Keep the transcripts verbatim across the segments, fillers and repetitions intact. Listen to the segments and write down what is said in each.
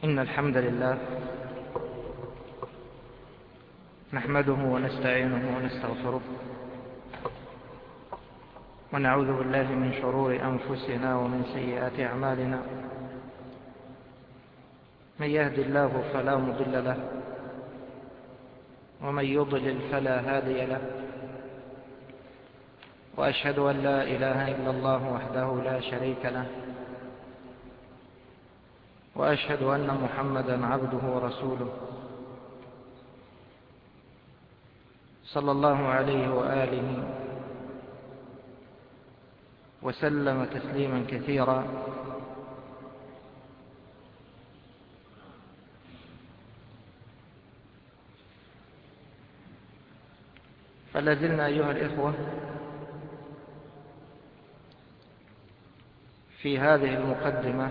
إن الحمد لله نحمده ونستعينه ونستغفره ونعوذ بالله من شرور أنفسنا ومن سيئات أعمالنا. من يهد الله فلا مضل له ومن يضلل فلا هادي له، وأشهد أن لا إله إلا الله وحده لا شريك له، وأشهد أن محمدا عبده ورسوله صلى الله عليه وآله وسلم تسليما كثيرا. فلازلنا أيها الإخوة في هذه المقدمة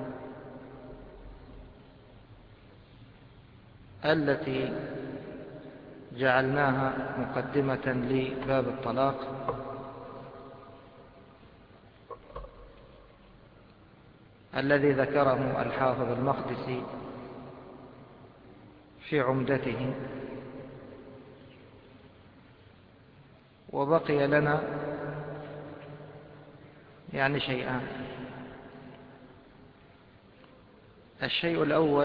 التي جعلناها مقدمة لباب الطلاق، الذي ذكره الحافظ المقدسي في عمدته. وبقي لنا يعني شيئان. الشيء الأول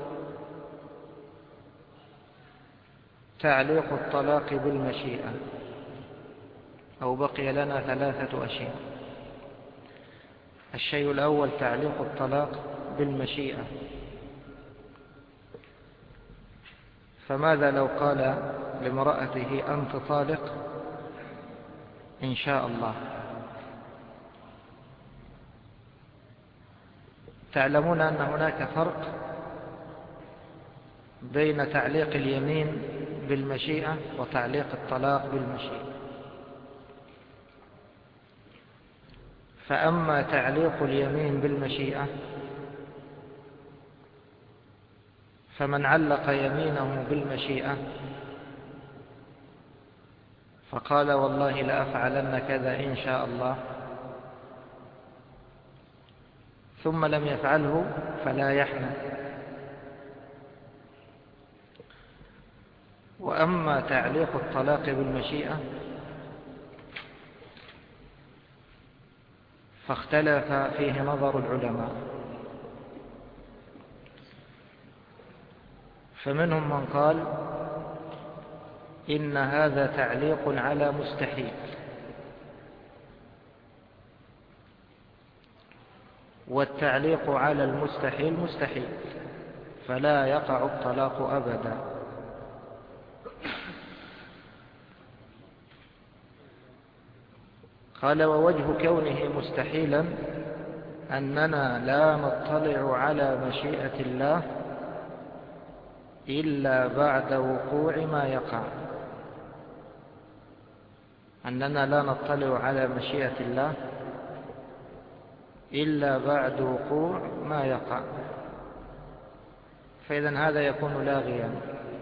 تعليق الطلاق بالمشيئة، أو بقي لنا ثلاثة أشياء. الشيء الأول تعليق الطلاق بالمشيئة. فماذا لو قال لامرأته أنت طالق إن شاء الله؟ تعلمون أن هناك فرق بين تعليق اليمين بالمشيئة وتعليق الطلاق بالمشيئة. فأما تعليق اليمين بالمشيئة فمن علق يمينه بالمشيئة فقال والله لأفعلن كذا إن شاء الله، ثم لم يفعله فلا يحنث. وأما تعليق الطلاق بالمشيئة فاختلف فيه نظر العلماء، فمنهم من قال إن هذا تعليق على مستحيل، والتعليق على المستحيل مستحيل، فلا يقع الطلاق أبدا. قال ووجه كونه مستحيلا أننا لا نطلع على مشيئة الله إلا بعد وقوع ما يقع. أننا لا نطلع على مشيئة الله إلا بعد وقوع ما يقع. فإذن هذا يكون لاغيا.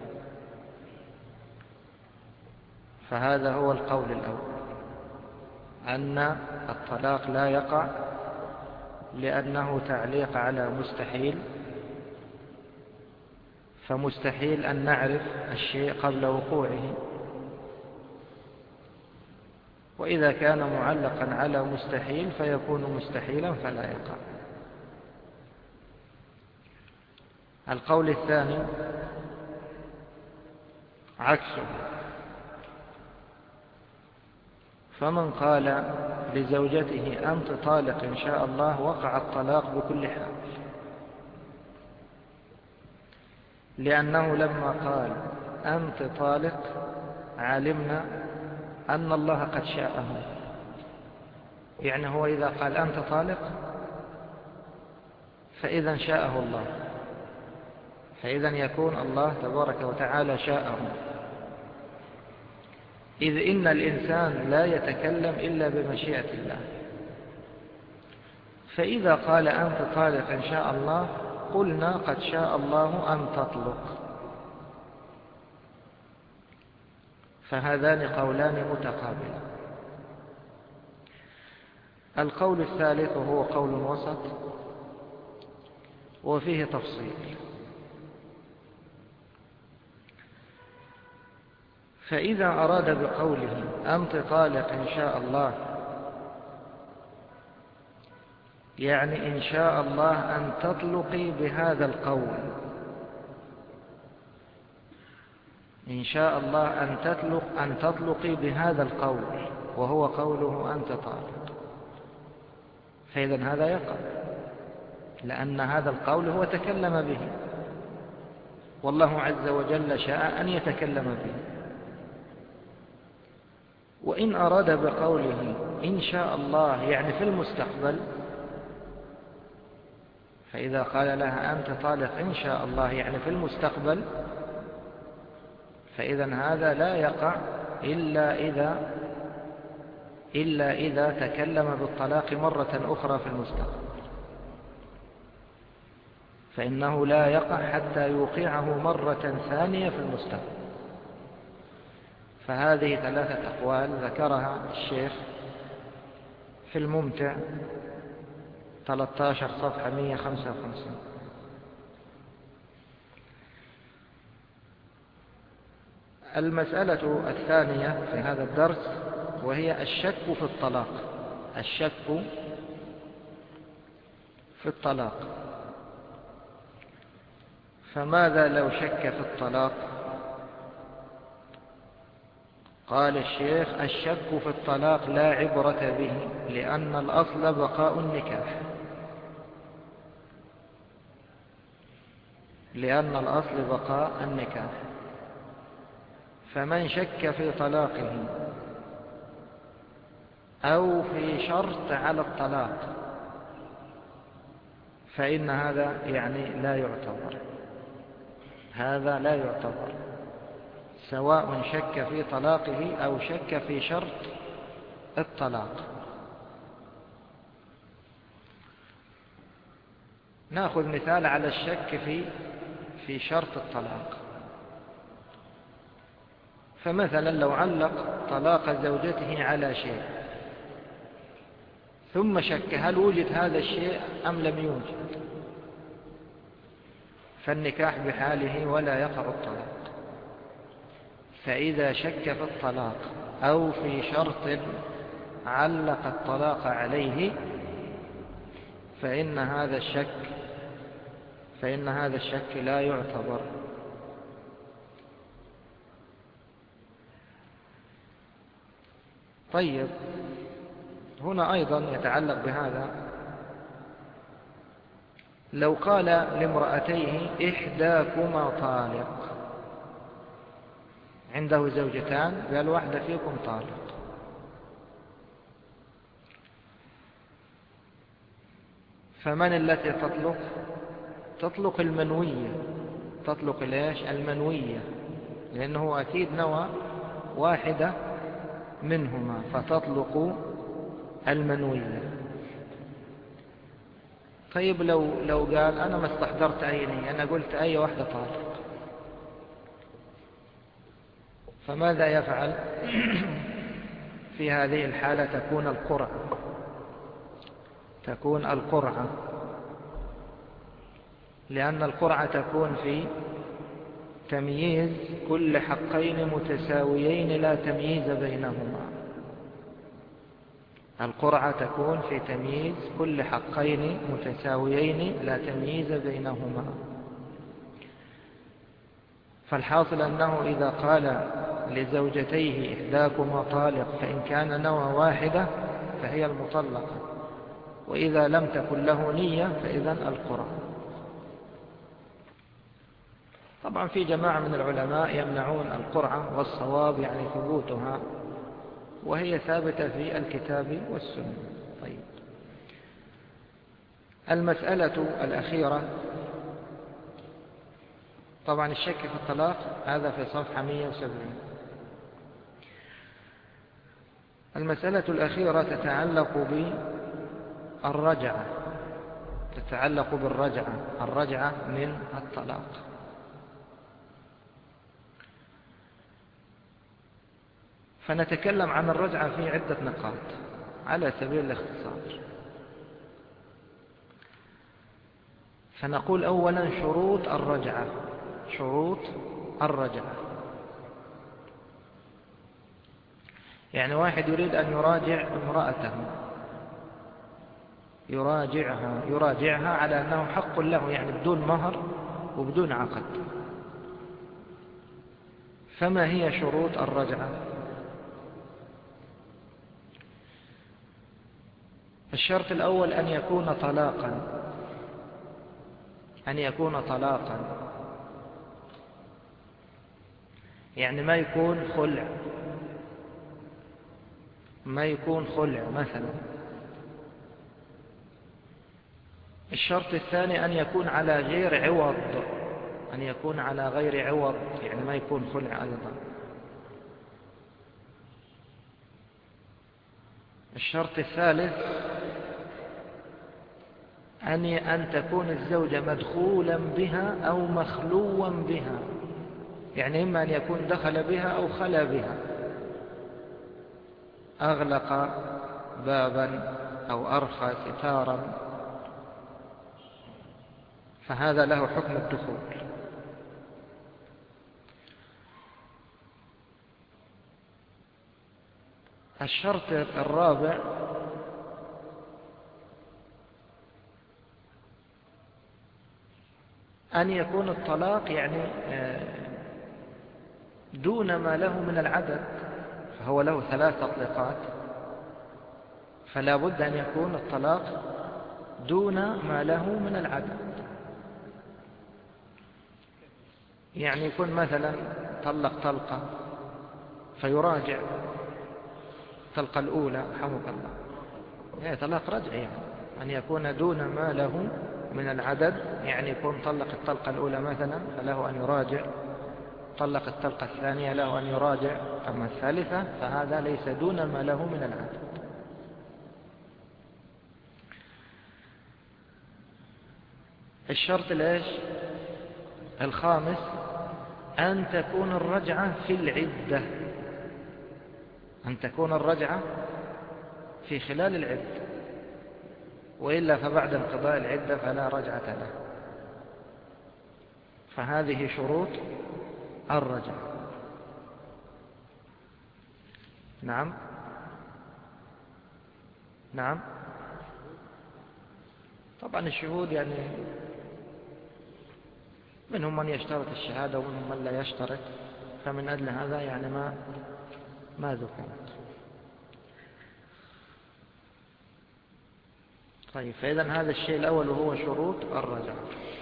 فهذا هو القول الأول، أن الطلاق لا يقع لأنه تعليق على مستحيل، فمستحيل أن نعرف الشيء قبل وقوعه، وإذا كان معلقا على مستحيل فيكون مستحيلا فلا يقع. القول الثاني عكسه، فمن قال لزوجته أنت طالق إن شاء الله وقع الطلاق بكل حال، لأنه لما قال أنت طالق علمنا أن الله قد شاءه. يعني هو إذا قال أنت طالق فإذا شاءه الله، فإذا يكون الله تبارك وتعالى شاءه، إذ إن الإنسان لا يتكلم إلا بمشيئة الله. فإذا قال أنت طالق إن شاء الله قلنا قد شاء الله أن تطلق. فهذان قولان متقابلان. القول الثالث هو قول وسط، وفيه تفصيل. فإذا أراد بقوله أنت طالق إن شاء الله، يعني إن شاء الله أن تطلقي بهذا القول، إن شاء الله أن تطلق أن تطلقي بهذا القول، وهو قوله أنت طالق، فإذا هذا يقع، لأن هذا القول هو تكلم به، والله عز وجل شاء أن يتكلم به. وإن أراد بقوله إن شاء الله يعني في المستقبل، فإذا قال لها أنت طالق إن شاء الله يعني في المستقبل، فإذا هذا لا يقع إلا إذا إلا إذا تكلم بالطلاق مرة أخرى في المستقبل، فإنه لا يقع حتى يوقعه مرة ثانية في المستقبل. فهذه ثلاثة أقوال ذكرها الشيخ في الممتع ثلاثة عشر صفحة مئة وخمسة وخمسين. المسألة الثانية في هذا الدرس وهي الشك في الطلاق. الشك في الطلاق. فماذا لو شك في الطلاق؟ قال الشيخ الشك في الطلاق لا عبرة به، لأن الأصل بقاء النكاح، لأن الأصل بقاء النكاح. فمن شك في طلاقه أو في شرط على الطلاق فإن هذا يعني لا يعتبر، هذا لا يعتبر، سواء شك في طلاقه أو شك في شرط الطلاق. نأخذ مثال على الشك في في شرط الطلاق. فمثلا لو علق طلاق زوجته على شيء ثم شك هل وجد هذا الشيء أم لم يوجد، فالنكاح بحاله ولا يقع الطلاق. فإذا شك في الطلاق أو في شرط علق الطلاق عليه فإن هذا الشك فإن هذا الشك لا يعتبر. طيب، هنا أيضا يتعلق بهذا لو قال لامرأتيه إحداكما طالق، عنده زوجتان قال واحدة فيكم طالق، فمن التي تطلق؟ تطلق المنوية، تطلق ليش؟ المنوية، لأنه أكيد نوى واحدة منهما، فتطلق المنوية. طيب لو لو قال أنا ما استحضرت أي نية، أنا قلت أي واحدة طالق، فماذا يفعل؟ في هذه الحالة تكون القرعة، تكون القرعة، لأن القرعة تكون في تمييز كل حقين متساويين لا تمييز بينهما. القرعة تكون في تمييز كل حقين متساويين لا تمييز بينهما. فالحاصل أنه إذا قال لزوجتيه إحداكما طالق فإن كان نوى واحدة فهي المطلقة، وإذا لم تكن له نية فإذن القرعة. طبعا في جماعة من العلماء يمنعون القرعة، والصواب يعني ثبوتها، وهي ثابتة في الكتاب والسنة. طيب، المسألة الأخيرة، طبعا الشك في الطلاق هذا في صفحة مئة وسبعين. المسألة الأخيرة تتعلق بالرجعة، تتعلق بالرجعة، الرجعة من الطلاق. فنتكلم عن الرجعة في عدة نقاط على سبيل الاختصار. فنقول أولا شروط الرجعة. شروط الرجعة يعني واحد يريد أن يراجع امرأته، يراجعها يراجعها على أنه حق له، يعني بدون مهر وبدون عقد. فما هي شروط الرجعة؟ الشرط الأول أن يكون طلاقا، أن يكون طلاقا يعني ما يكون خلع، ما يكون خلع مثلا. الشرط الثاني أن يكون على غير عوض، أن يكون على غير عوض يعني ما يكون خلع أيضا. الشرط الثالث أن أن تكون الزوجة مدخولا بها أو مخلوا بها، يعني إما أن يكون دخل بها أو خلا بها، أغلق بابا أو أرخى ستارا، فهذا له حكم الدخول. الشرط الرابع أن يكون الطلاق يعني دون ما له من العدد، فهو له ثلاث تطليقات، فلا بد أن يكون الطلاق دون ما له من العدد. يعني يكون مثلا طلق طلقة فيراجع الطلقة الأولى، حمك الله، هي طلاق رجعي، يعني أن يكون دون ما له من العدد، يعني يكون طلق الطلقة الأولى مثلا فله أن يراجع، طلق الطلقة الثانية له أن يراجع، أما الثالثة فهذا ليس دون ما له من العدد. الشرط الإيش الخامس أن تكون الرجعة في العدة، أن تكون الرجعة في خلال العدة، وإلا فبعد انقضاء العدة فلا رجعة له. فهذه شروط الرجعة. نعم نعم طبعا الشهود يعني منهم من يشترط الشهادة ومنهم من لا يشترط، فمن أجل هذا يعني ما ما ذكرت. طيب، فإذا هذا الشيء الأول وهو شروط الرجعة.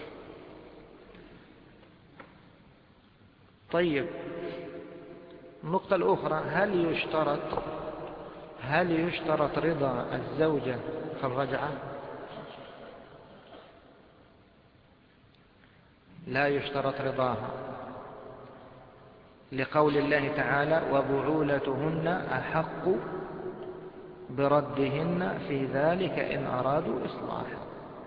طيب، النقطة الأخرى، هل يشترط هل يشترط رضا الزوجة في الرجعة؟ لا يشترط رضاها، لقول الله تعالى: وبعولتهن أحق بردهن في ذلك إن أرادوا إصلاحا.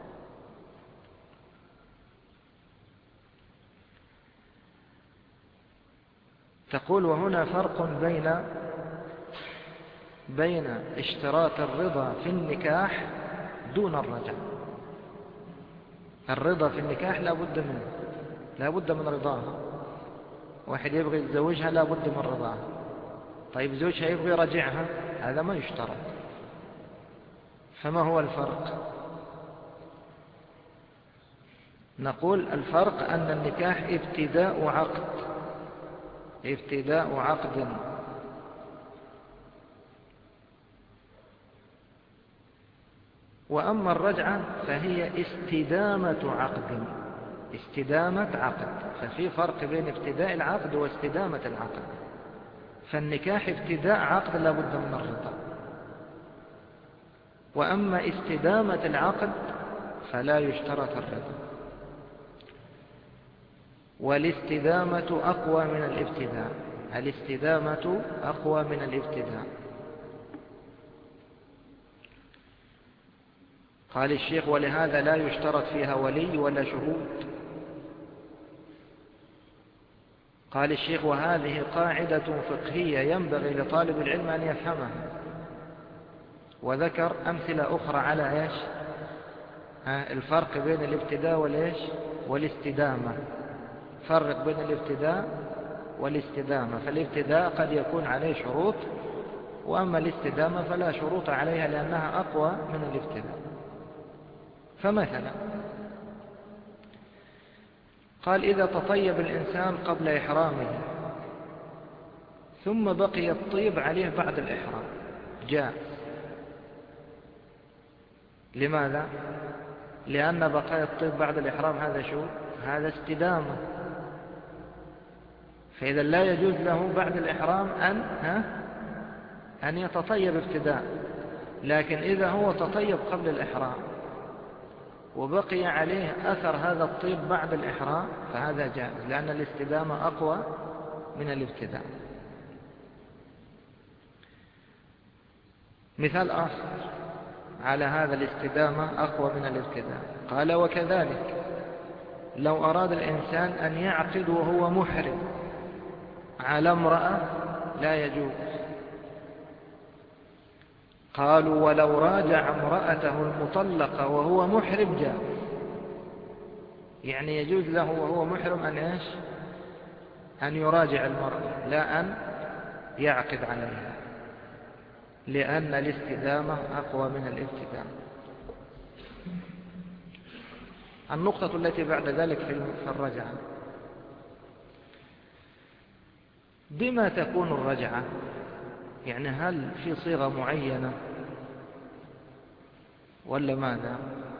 تقول: وهنا فرق بين بين اشتراط الرضا في النكاح دون الرجعة. الرضا في النكاح لا بد منه، لا بد من رضاها. واحد يبغي يتزوجها لا بد من رضاها. طيب، زوجها يبغي يرجعها، هذا ما يشترط. فما هو الفرق؟ نقول الفرق أن النكاح ابتداء عقد ابتداء عقد وأما الرجعة فهي استدامة عقد استدامة عقد ففي فرق بين ابتداء العقد واستدامة العقد. فالنكاح ابتداء عقد لا بد من الرضا، وأما استدامة العقد فلا يشترط الرضا، والاستدامة أقوى من الابتداء الاستدامة أقوى من الابتداء. قال الشيخ: ولهذا لا يشترط فيها ولي ولا شهود. قال الشيخ: وهذه قاعدة فقهية ينبغي لطالب العلم أن يفهمها. وذكر أمثلة أخرى على إيش؟ الفرق بين الابتداء والإيش والاستدامة. فرق بين الابتداء والاستدامة. فالابتداء قد يكون عليه شروط، وأما الاستدامة فلا شروط عليها لأنها أقوى من الابتداء. فمثلا قال إذا تطيب الإنسان قبل إحرامه ثم بقي الطيب عليه بعد الإحرام جاء. لماذا؟ لأن بقاء الطيب بعد الإحرام هذا شو؟ هذا استدامة. فإذا لا يجوز له بعد الإحرام أن ها أن يتطيب ابتداء. لكن إذا هو تطيب قبل الإحرام وبقي عليه أثر هذا الطيب بعد الإحرام فهذا جائز، لأن الاستدامة أقوى من الابتداء. مثال آخر على هذا الاستدامة أقوى من الابتداء، قال وكذلك لو أراد الإنسان أن يعقد وهو محرم على امرأة لا يجوز. قالوا ولو راجع امرأته المطلقة وهو محرم جاء. يعني يجوز له وهو محرم أن إيش؟ أن يراجع المرأة لا أن يعقد عليها، لأن الاستدامة أقوى من الابتداء. النقطة التي بعد ذلك في الرجعة، بما تكون الرجعة؟ يعني هل في صيغة معينة ولا ماذا؟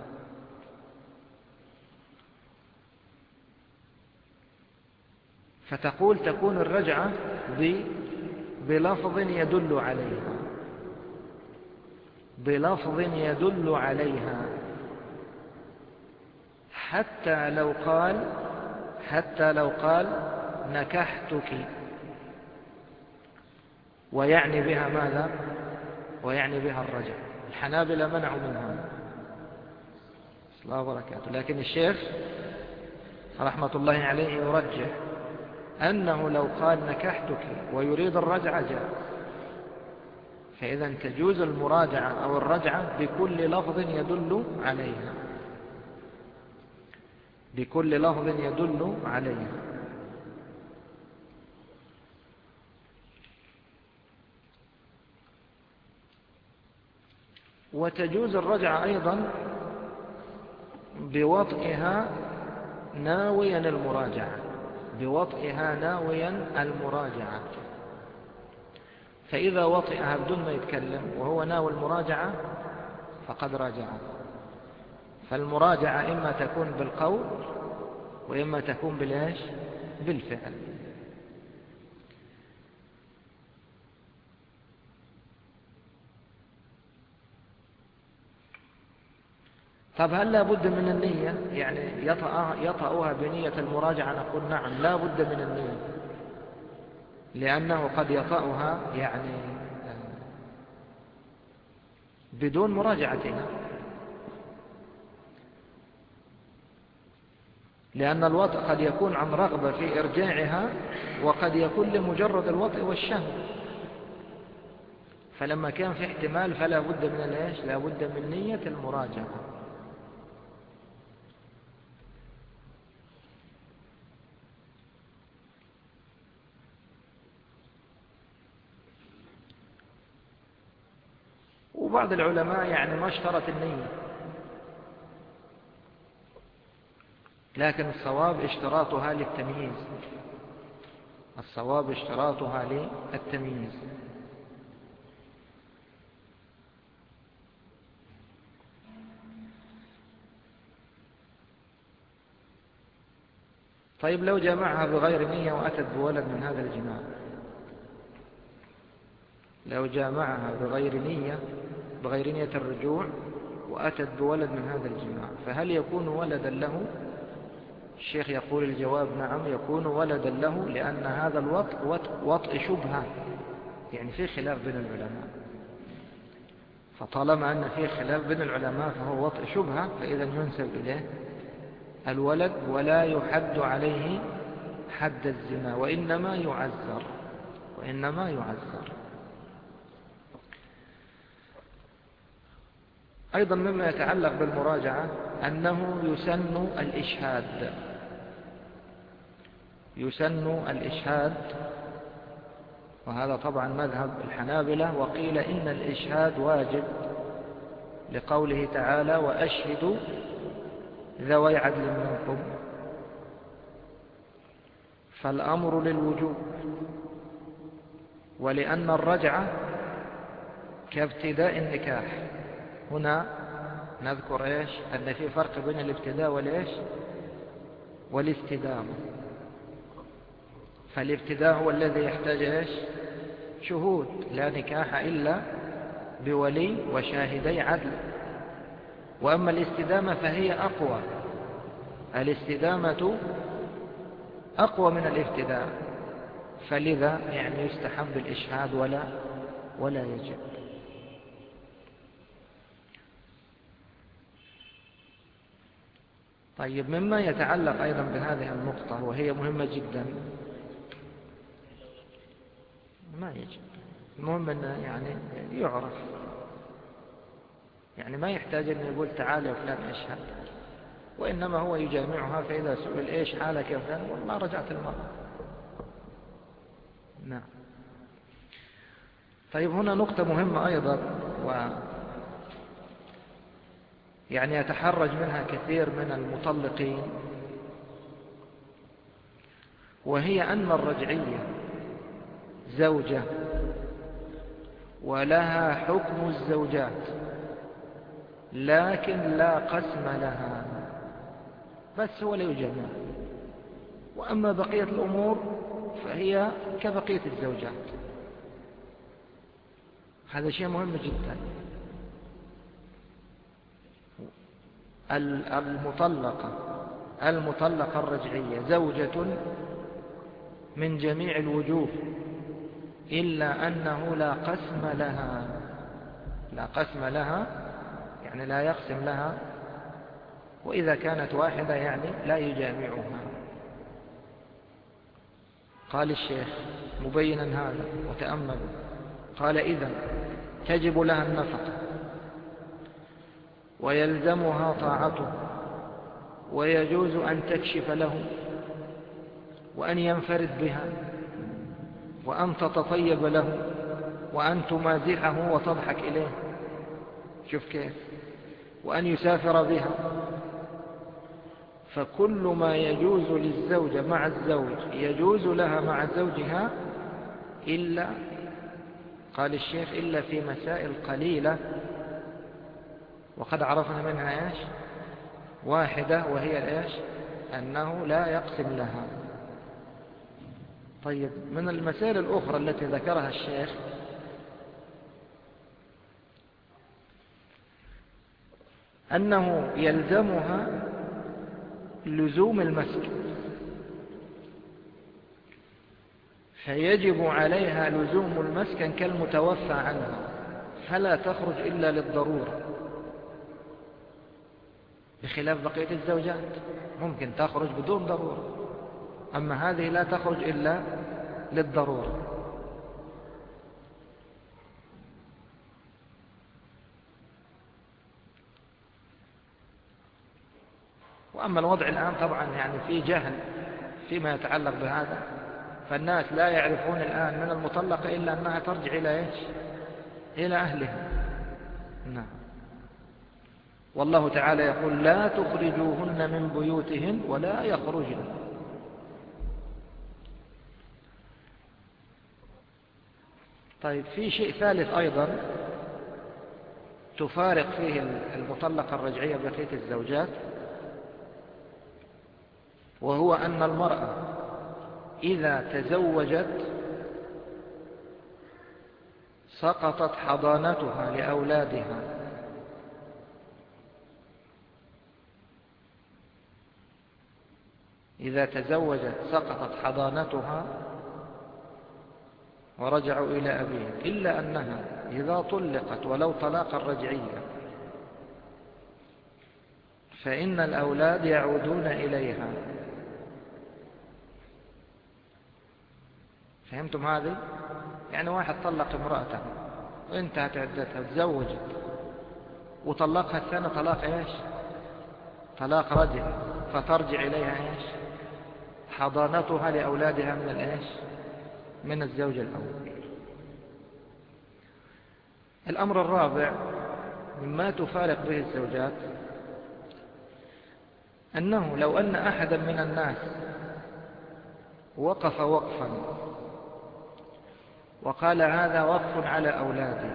فتقول تكون الرجعة بلفظ يدل عليها، بلفظ يدل عليها، حتى لو قال حتى لو قال نكحتك، ويعني بها ماذا؟ ويعني بها الرجع. الحنابلة منعوا منها الله وبركاته، لكن الشيخ رحمة الله عليه يرجح أنه لو قال نكحتك ويريد الرجعة جاء. فإذا تجوز المراجعة أو الرجعة بكل لفظ يدل عليها، بكل لفظ يدل عليها. وتجوز الرجعة أيضا بوطئها ناويا المراجعة، بوطئها ناويا المراجعة. فإذا وطئها بدون ما يتكلم وهو ناوي المراجعة فقد راجعها. فالمراجعة إما تكون بالقول وإما تكون بالإيش؟ بالفعل. طب هل لا بد من النية؟ يعني يطأها بنية المراجعة؟ نقول نعم لا بد من النية، لأنه قد يطأها يعني بدون مراجعتها، لأن الوطء قد يكون عن رغبة في إرجاعها وقد يكون لمجرد الوطء والشهوة. فلما كان في احتمال فلا بد من الإيش؟ لا بد من نية المراجعة. وبعض العلماء يعني ما اشترط النية، لكن الصواب اشتراطها للتمييز، الصواب اشتراطها للتمييز. طيب لو جمعها بغير نية وأتت بولد من هذا الجماع، لو جامعها بغير نية بغير نية الرجوع وأتت بولد من هذا الجماع، فهل يكون ولدا له؟ الشيخ يقول الجواب نعم يكون ولدا له، لأن هذا الوطء وطء شبهة، يعني في خلاف بين العلماء. فطالما أن في خلاف بين العلماء فهو وطء شبهة، فإذا ينسب إليه الولد ولا يحد عليه حد الزنا، وإنما يعذر وإنما يعذر. أيضا مما يتعلق بالمراجعة أنه يسن الإشهاد، يسن الإشهاد، وهذا طبعا مذهب الحنابلة، وقيل إن الإشهاد واجب لقوله تعالى وأشهدوا ذوي عدل منكم، فالأمر للوجوب. ولأن الرجعة كابتداء النكاح، هنا نذكر إيش؟ أن في فرق بين الابتداء والإيش؟ والاستدامة. فالابتداء هو الذي يحتاج إيش؟ شهود، لا نكاح إلا بولي وشاهدي عدل. وأما الاستدامة فهي أقوى، الاستدامة أقوى من الابتداء، فلذا يعني يستحب الإشهاد ولا ولا يجب. طيب، مما يتعلق أيضا بهذه النقطة وهي مهمة جدا، ما يجب، المهم أنه يعني يعرف، يعني ما يحتاج أن يقول تعال يا فلان اشهد، وإنما هو يجامعها، فإذا سئل إيش حالك يا فلان ما رجعت المرأة. نعم. طيب، هنا نقطة مهمة أيضا، و يعني يتحرج منها كثير من المطلقين، وهي أن الرجعية زوجة ولها حكم الزوجات، لكن لا قسم لها، بس هو لا يجمع، وأما بقية الأمور فهي كبقية الزوجات. هذا شيء مهم جدا. المطلقة المطلقة الرجعية زوجة من جميع الوجوه، إلا أنه لا قسم لها، لا قسم لها يعني لا يقسم لها، وإذا كانت واحدة يعني لا يجامعها. قال الشيخ مبينا هذا وتأملوا، قال إذن تجب لها النفقة ويلزمها طاعته، ويجوز أن تكشف له وأن ينفرد بها وأن تتطيب له وأن تمازحه وتضحك إليه، شوف كيف، وأن يسافر بها. فكل ما يجوز للزوجة مع الزوج يجوز لها مع زوجها، إلا قال الشيخ إلا في مسائل قليلة، وقد عرفنا منها إيش؟ واحدة، وهي إيش؟ أنه لا يقسم لها. طيب، من المسائل الأخرى التي ذكرها الشيخ أنه يلزمها لزوم المسكن، فيجب عليها لزوم المسكن كالمتوفى عنها، فلا تخرج إلا للضرورة، بخلاف بقية الزوجات ممكن تخرج بدون ضرورة، أما هذه لا تخرج إلا للضرورة. وأما الوضع الآن طبعا يعني في جهل فيما يتعلق بهذا، فالناس لا يعرفون الآن من المطلقة إلا أنها ترجع إلى إيش؟ إلى أهلها. نعم. والله تعالى يقول لا تخرجوهن من بيوتهن ولا يخرجن. طيب، في شيء ثالث أيضا تفارق فيه المطلقة الرجعية بقية الزوجات، وهو أن المرأة إذا تزوجت سقطت حضانتها لأولادها، إذا تزوجت سقطت حضانتها ورجعوا إلى أبيهم، إلا أنها إذا طلقت ولو طلاقا رجعيا فإن الأولاد يعودون إليها. فهمتم هذه؟ يعني واحد طلق امرأته وانتهت عدتها، تزوجت وطلقها الثاني طلاق ايش؟ طلاق رجع، فترجع إليها إيش؟ حضانتها لأولادها من الإيش؟ من الزوج الأول. الأمر الرابع مما تفارق به الزوجات أنه لو أن أحدا من الناس وقف وقفا وقال هذا وقف على أولادي،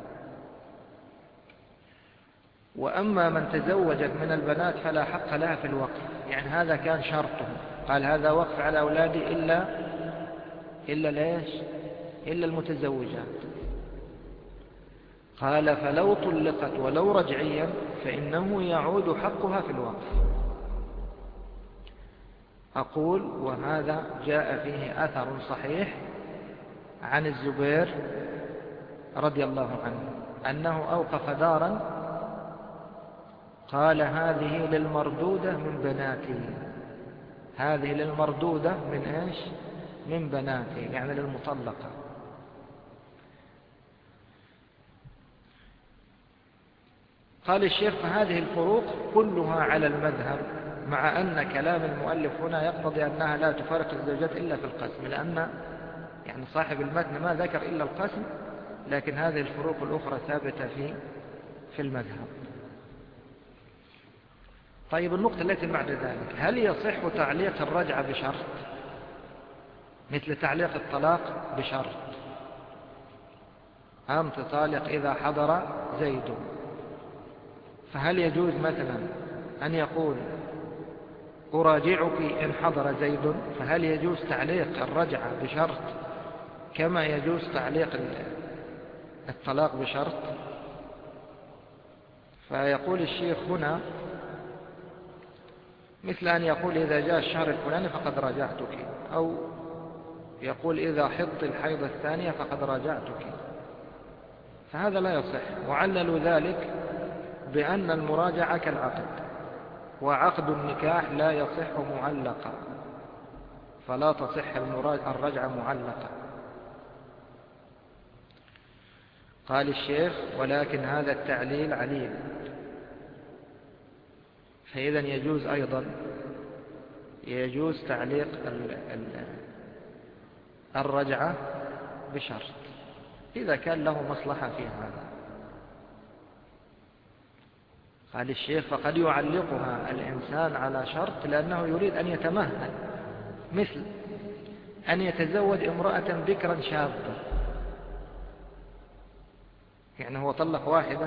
وأما من تزوجت من البنات فلا حق لها في الوقف، يعني هذا كان شرطه، قال هذا وقف على أولادي إلا إلا ليش؟ إلا المتزوجات. قال فلو طلقت ولو رجعيا فإنه يعود حقها في الوقف. أقول وهذا جاء فيه أثر صحيح عن الزبير رضي الله عنه أنه أوقف دارا، قال هذه للمردودة من بناتي، هذه للمردودة من إيش؟ من بناتي، يعني للمطلقة. قال الشيخ فهذه الفروق كلها على المذهب، مع أن كلام المؤلف هنا يقتضي أنها لا تفارق الزوجات إلا في القسم، لأن يعني صاحب المتن ما ذكر إلا القسم، لكن هذه الفروق الأخرى ثابتة في في المذهب. طيب النقطة التي بعد ذلك، هل يصح تعليق الرجعة بشرط مثل تعليق الطلاق بشرط أم تطالق إذا حضر زيد؟ فهل يجوز مثلا أن يقول أراجعك إن حضر زيد؟ فهل يجوز تعليق الرجعة بشرط كما يجوز تعليق الطلاق بشرط؟ فيقول الشيخ هنا مثل أن يقول إذا جاء الشهر الفلاني فقد راجعتك، أو يقول إذا حضت الحيضة الثانية فقد راجعتك، فهذا لا يصح. وعللوا ذلك بأن المراجعة كالعقد، وعقد النكاح لا يصح معلقا، فلا تصح الرجعة معلقة. قال الشيخ ولكن هذا التعليل عليل، فإذا يجوز أيضا يجوز تعليق الرجعة بشرط إذا كان له مصلحة في هذا. قال الشيخ فقد يعلقها الإنسان على شرط لأنه يريد أن يتمهل، مثل أن يتزوج امرأة بكرا شابة، يعني هو طلق واحدة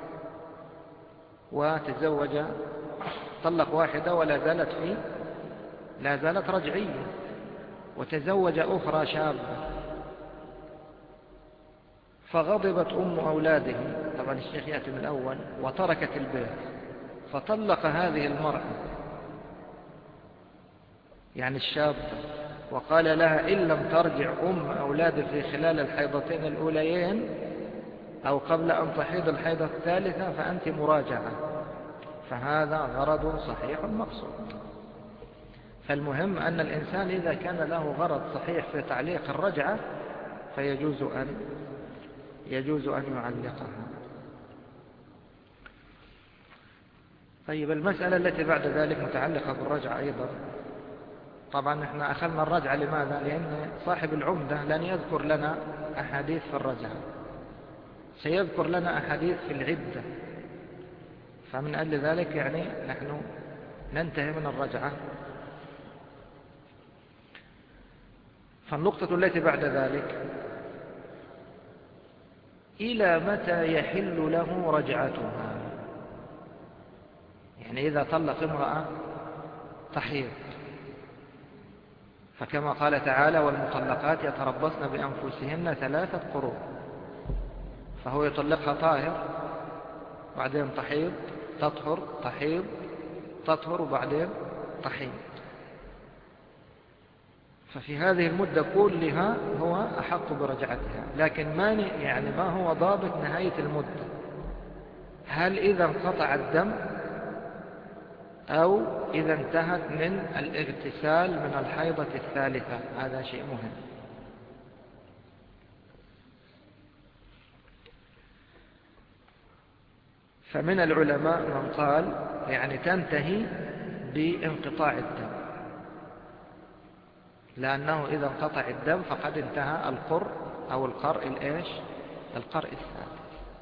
وتزوج، طلق واحدة ولا زالت فيه لا زالت رجعية، وتزوج أخرى شابة، فغضبت أم أولاده، طبعا الشيخ يأتي من الأول، وتركت البيت، فطلق هذه المرأة يعني الشابة، وقال لها إن لم ترجع أم أولاده في خلال الحيضتين الأوليين أو قبل أن تحيض الحيضة الثالثة فأنت مراجعة، فهذا غرض صحيح مقصود. فالمهم أن الإنسان إذا كان له غرض صحيح في تعليق الرجعة فيجوز أن يجوز أن يعلقها. طيب المسألة التي بعد ذلك متعلقة بالرجعة أيضا. طبعا احنا أخذنا الرجعة لماذا؟ لأن صاحب العمدة لن يذكر لنا أحاديث في الرجعة، سيذكر لنا أحاديث في العدة، فمن أجل ذلك يعني نحن ننتهي من الرجعة. فالنقطة التي بعد ذلك إلى متى يحل له رجعتها؟ يعني إذا طلق امرأة تحيض، فكما قال تعالى والمطلقات يتربصن بأنفسهن ثلاثة قروء، فهو يطلقها طاهر بعدين تحيض تطهر تحيض تطهر وبعدين تحيض، ففي هذه المدة كلها هو أحق برجعتها، لكن ما يعني ما هو ضابط نهاية المدة؟ هل إذا انقطع الدم أو إذا انتهت من الاغتسال من الحيضة الثالثة؟ هذا شيء مهم. فمن العلماء من قال يعني تنتهي بانقطاع الدم، لأنه إذا انقطع الدم فقد انتهى القر أو القرء الإيش القرء الثالث.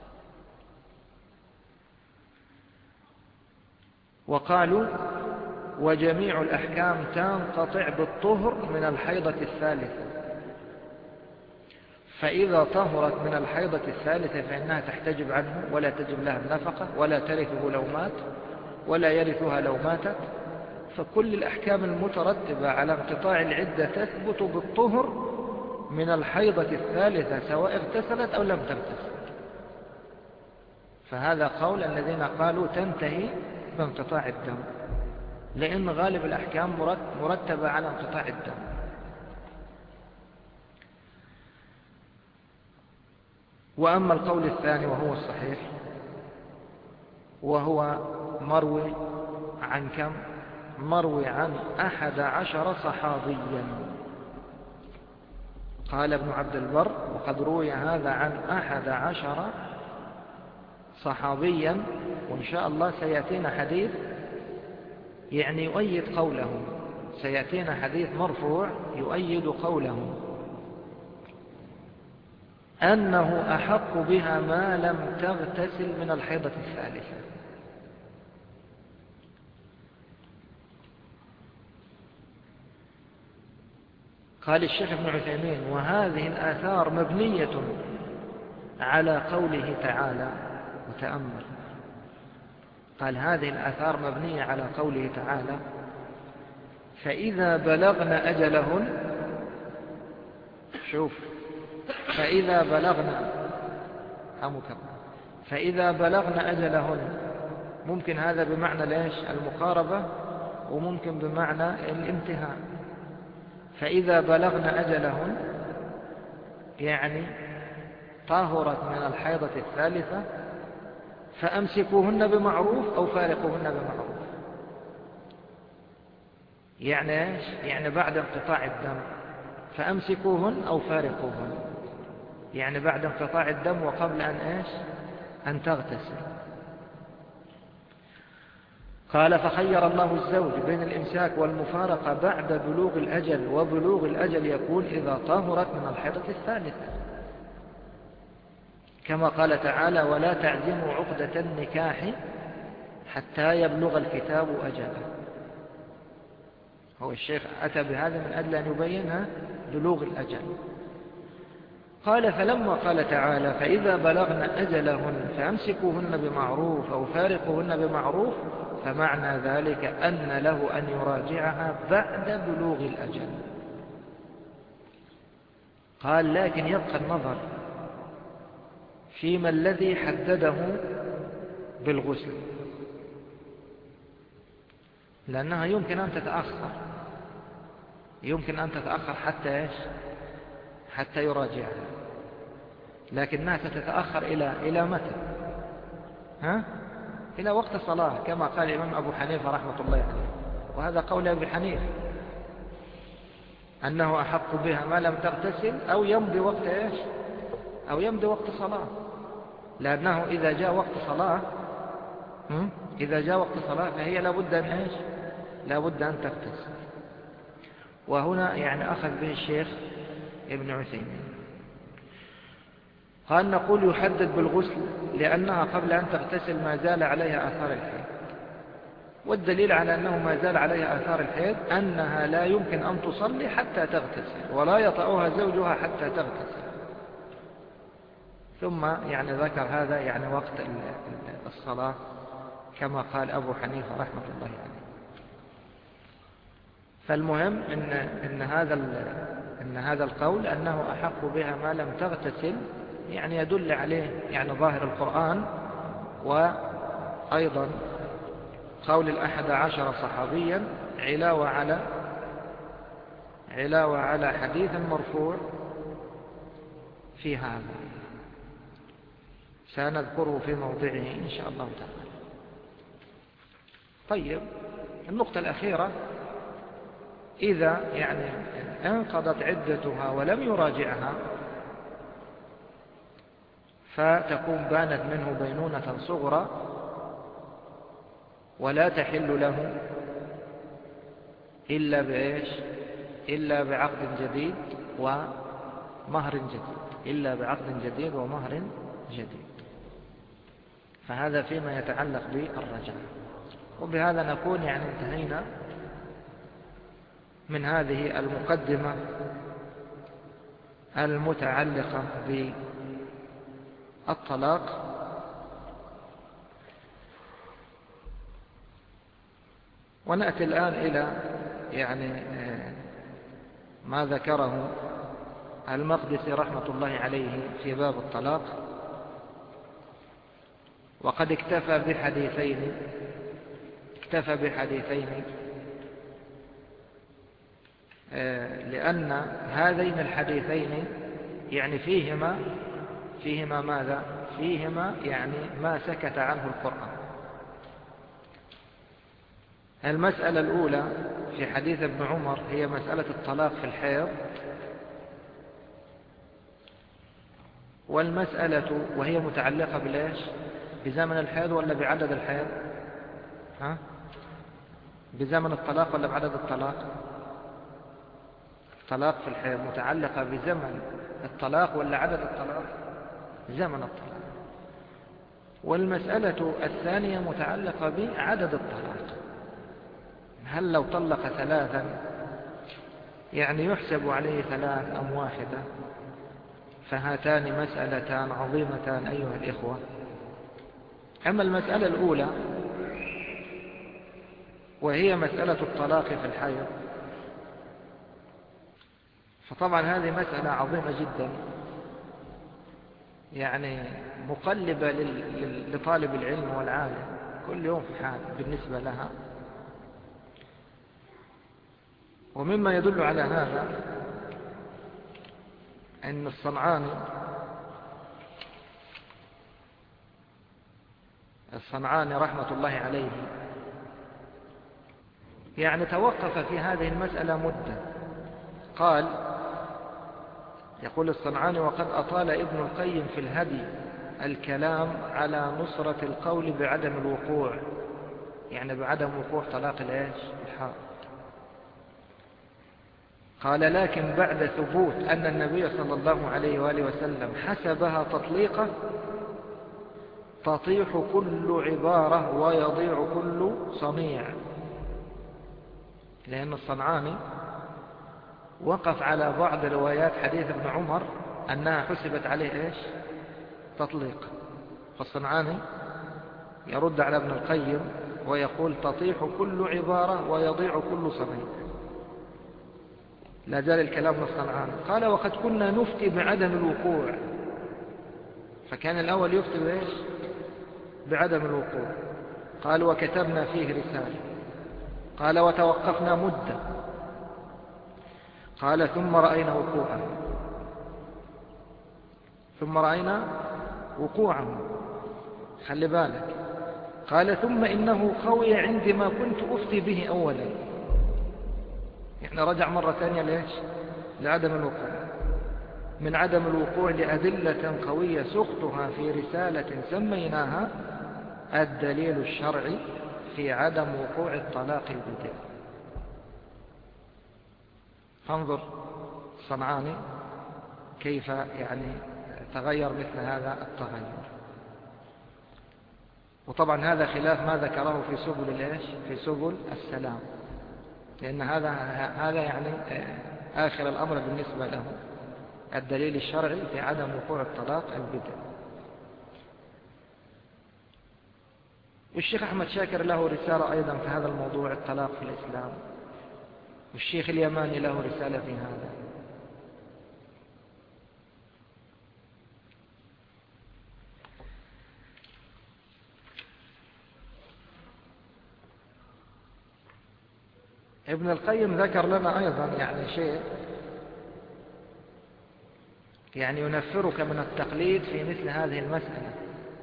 وقالوا وجميع الأحكام تنقطع بالطهر من الحيضة الثالثة، فإذا طهرت من الحيضة الثالثة فإنها تحتجب عنه ولا تجب لها النفقة ولا ترثه لو مات ولا يرثها لو ماتت. فكل الأحكام المترتبة على انقطاع العدة تثبت بالطهر من الحيضة الثالثة سواء اغتسلت أو لم تغتسل. فهذا قول الذين قالوا تنتهي بانقطاع الدم، لأن غالب الأحكام مرتبة على انقطاع الدم. وأما القول الثاني وهو الصحيح، وهو مروي عن كم؟ مروي عن أحد عشر صحابيا. قال ابن عبد البر وقد روي هذا عن أحد عشر صحابيا، وإن شاء الله سيأتينا حديث يعني يؤيد قوله، سيأتينا حديث مرفوع يؤيد قوله أنه أحق بها ما لم تغتسل من الحيضة الثالثة. قال الشيخ ابن عثيمين وهذه الآثار مبنية على قوله تعالى، وتأمل، قال هذه الآثار مبنية على قوله تعالى فإذا بلغن أجلهن، شوف فإذا بلغن أمكم فإذا بلغن أجلهن، ممكن هذا بمعنى ليش المقاربة وممكن بمعنى الانتهاء. فإذا بلغن أجلهن يعني طهرت من الحيضة الثالثة فأمسكوهن بمعروف أو فارقوهن بمعروف. يعني إيش؟ يعني بعد انقطاع الدم فأمسكوهن أو فارقوهن، يعني بعد انقطاع الدم وقبل أن إيش؟ أن تغتسل. قال فخير الله الزوج بين الإمساك والمفارقة بعد بلوغ الأجل، وبلوغ الأجل يكون إذا طهرت من الحيضة الثالثة، كما قال تعالى ولا تعزموا عقدة النكاح حتى يبلغ الكتاب أجله. هو الشيخ أتى بهذا من أجل أن يبينها بلوغ الأجل. قال فلما قال تعالى فإذا بلغن أجلهن فأمسكوهن بمعروف أو فارقوهن بمعروف، فمعنى ذلك أن له أن يراجعها بعد بلوغ الأجل. قال لكن يبقى النظر فيما الذي حدده بالغسل، لأنها يمكن أن تتأخر، يمكن أن تتأخر حتى إيش؟ حتى يراجعها، لكنها ستتأخر إلى إلى متى؟ ها؟ إلى وقت الصلاة كما قال الإمام أبو حنيفة رحمة الله عليه، وهذا قول أبي حنيفة أنه أحق بها ما لم تغتسل أو يمضي وقت إيش؟ أو يمضي وقت صلاة، لأنه إذا جاء وقت صلاة إذا جاء وقت صلاة فهي لابد أن إيش؟ لابد أن تغتسل. وهنا يعني أخذ به الشيخ ابن عثيمين. قال نقول يحدد بالغسل لأنها قبل أن تغتسل ما زال عليها آثار الحيض، والدليل على أنه ما زال عليها آثار الحيض أنها لا يمكن أن تصلي حتى تغتسل ولا يطأها زوجها حتى تغتسل. ثم يعني ذكر هذا يعني وقت الصلاة كما قال أبو حنيفة رحمة الله عليه. فالمهم إن, إن, هذا إن هذا القول أنه أحق بها ما لم تغتسل يعني يدل عليه يعني ظاهر القرآن، وأيضا قول الأحد عشر صحابيا علاوة على علاوة على حديث مرفوع في هذا سنذكره في موضعه إن شاء الله تعالى. طيب النقطة الأخيرة، إذا يعني انقضت عدتها ولم يراجعها فتكون بانت منه بينونة صغرى ولا تحل له إلا بإيش؟ إلا بعقد جديد ومهر جديد، إلا بعقد جديد ومهر جديد. فهذا فيما يتعلق بالرجعة. وبهذا نكون يعني انتهينا من هذه المقدمة المتعلقة بالطلاق. ونأتي الآن إلى يعني ما ذكره المقدسي رحمة الله عليه في باب الطلاق. وقد اكتفى بحديثين اكتفى بحديثين لأن هذين الحديثين يعني فيهما فيهما ماذا؟ فيهما يعني ما سكت عنه القرآن. المسألة الأولى في حديث ابن عمر هي مسألة الطلاق في الحيض، والمسألة وهي متعلقة بالإيش؟ بزمن الحيض ولا بعدد الحيض؟ ها؟ بزمن الطلاق ولا بعدد الطلاق؟ الطلاق في الحيض متعلقة بزمن الطلاق ولا عدد الطلاق؟ زمن الطلاق. والمسألة الثانية متعلقة بعدد الطلاق. هل لو طلق ثلاثا يعني يحسب عليه ثلاث أم واحدة؟ فهاتان مسألتان عظيمتان أيها الإخوة. أما المسألة الأولى وهي مسألة الطلاق في الحيض، فطبعا هذه مسألة عظيمة جدا، يعني مقلبة لطالب العلم والعالم كل يوم في حال بالنسبة لها. ومما يدل على هذا أن الصنعاني الصنعاني رحمة الله عليه يعني توقف في هذه المسألة مدة. قال يقول الصنعاني: وقد أطال ابن القيم في الهدي الكلام على نصرة القول بعدم الوقوع، يعني بعدم وقوع طلاق الإيش؟ الحائض. قال: لكن بعد ثبوت أن النبي صلى الله عليه وآله وسلم حسبها تطليقة تطيح كل عبارة ويضيع كل صنيع. لأن الصنعاني وقف على بعض روايات حديث ابن عمر أنها حسبت عليه إيش؟ تطليق. فالصنعاني يرد على ابن القيم ويقول: تطيح كل عبارة ويضيع كل صنيع. لا زال الكلام من الصنعاني. قال: وقد كنا نفتي بعدم الوقوع. فكان الأول يفتي بإيش؟ بعدم الوقوع. قال: وكتبنا فيه رسالة. قال: وتوقفنا مدة. قال: ثم رأينا وقوعا ثم رأينا وقوعا خلي بالك. قال: ثم إنه خوي عندما كنت أفتي به أولا. يعني رجع مرة ثانية ليش؟ لعدم الوقوع. من عدم الوقوع لأدلة قوية سقطها في رسالة سميناها الدليل الشرعي في عدم وقوع الطلاق البدعي. فانظر صنعاني كيف يعني تغير مثل هذا التغير. وطبعا هذا خلاف ما ذكره في سبل الإيش؟ في سبل السلام، لأن هذا هذا يعني آخر الأمر بالنسبة له، الدليل الشرعي في عدم وقوع الطلاق البدعي. والشيخ أحمد شاكر له رسالة أيضا في هذا الموضوع، الطلاق في الإسلام. والشيخ اليماني له رسالة في هذا. ابن القيم ذكر لنا أيضا يعني شيء يعني ينفرك من التقليد في مثل هذه المسألة.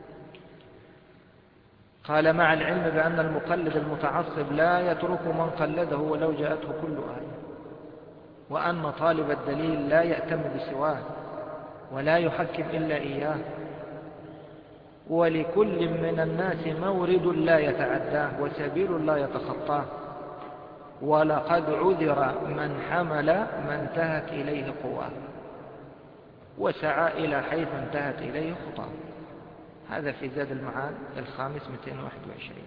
قال: مع العلم بأن المقلد المتعصب لا يترك من قلده ولو جاءته كل آية، وأن طالب الدليل لا يأتم بسواه ولا يحكم إلا إياه، ولكل من الناس مورد لا يتعداه وسبيل لا يتخطاه، ولقد عذر من حمل ما انتهت إليه قواه وسعى إلى حيث انتهت إليه خطاه. هذا في زاد المعاد الخامس مئتين وواحد وعشرين.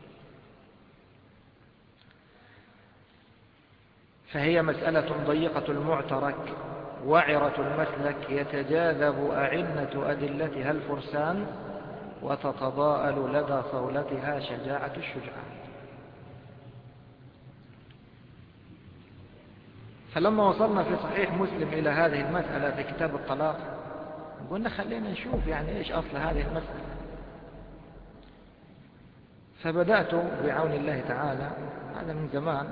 فهي مسألة ضيقة المعترك وعرة المسلك، يتجاذب أعنة أدلتها الفرسان، وتتضاءل لدى صولتها شجاعة الشجعان. فلما وصلنا في صحيح مسلم إلى هذه المسألة في كتاب الطلاق، قلنا خلينا نشوف يعني إيش أصل هذه المسألة. فبدأت بعون الله تعالى، هذا من زمان،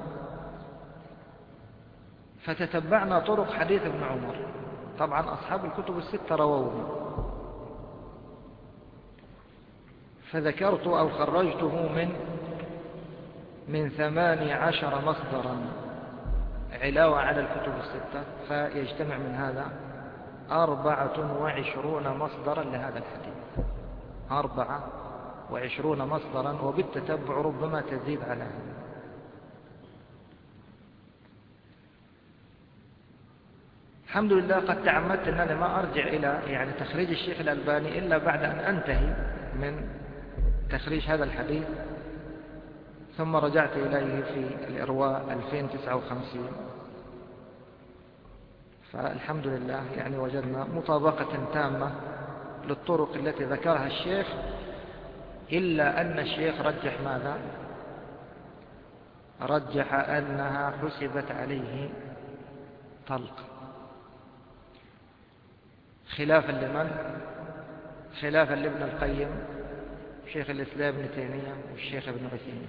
فتتبعنا طرق حديث ابن عمر. طبعا أصحاب الكتب الستة رووه، فذكرت أو خرجته من من ثماني عشر مصدرا علاوة على الكتب الستة، فيجتمع من هذا أربعة وعشرون مصدرا لهذا الحديث، أربعة وعشرون مصدرا، وبالتتبع ربما تزيد على هذا. الحمد لله قد تعمدت أنني ما أرجع إلى يعني تخريج الشيخ الألباني إلا بعد أن أنتهي من تخريج هذا الحديث، ثم رجعت إليه في الإرواء ألفين وتسعة وخمسين. فالحمد لله يعني وجدنا مطابقة تامة للطرق التي ذكرها الشيخ، إلا أن الشيخ رجح ماذا؟ رجح أنها حسبت عليه طلق، خلافا لمن؟ خلافا لابن القيم، شيخ الإسلام ابن تيمية، والشيخ ابن عثيمين.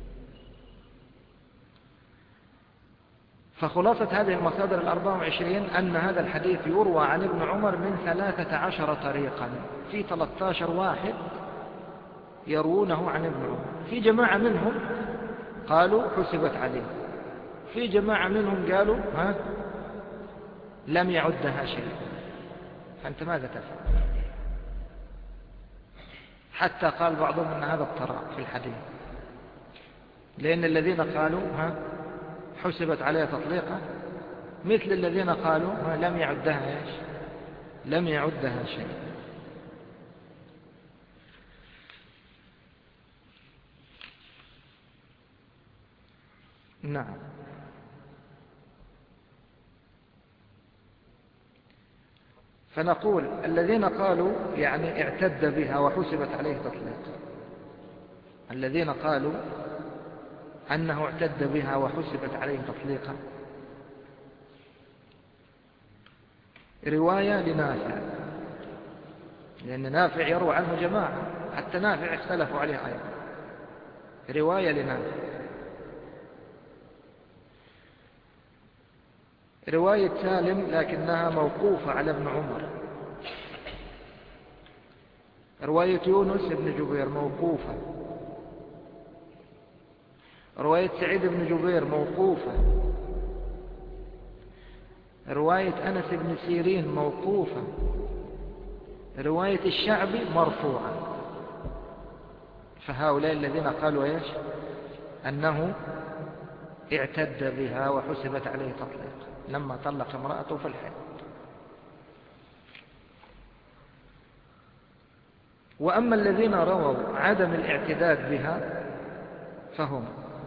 فخلاصة هذه المصادر الأربعة وعشرين أن هذا الحديث يروى عن ابن عمر من ثلاثة عشر طريقا، في ثلاثة عشر واحد يروونه عن ابن عمر. في جماعة منهم قالوا حسبت عليه، في جماعة منهم قالوا ها لم يعدها شيء. فأنت ماذا تفعل؟ حتى قال بعضهم أن هذا اضطراب في الحديث، لأن الذين قالوا ها حسبت عليها تطليقة مثل الذين قالوا ها لم يعدها ايش؟ لم يعدها شيء. نعم. فنقول الذين قالوا يعني اعتد بها وحسبت عليه تطليق، الذين قالوا أنه اعتد بها وحسبت عليه تطليقا رواية لنافع، لأن نافع يروى عنه جماعة، حتى نافع اختلفوا عليه أيضا، رواية لنافع. رواية سالم لكنها موقوفة على ابن عمر. رواية يونس بن جبير موقوفة. رواية سعيد بن جبير موقوفة. رواية أنس بن سيرين موقوفة. رواية الشعبي مرفوعة. فهؤلاء الذين قالوا ايش؟ أنه اعتد بها وحسبت عليه تطليق لما طلق امرأته في الحيض. وأما الذين رووا عدم الاعتداد بها فهم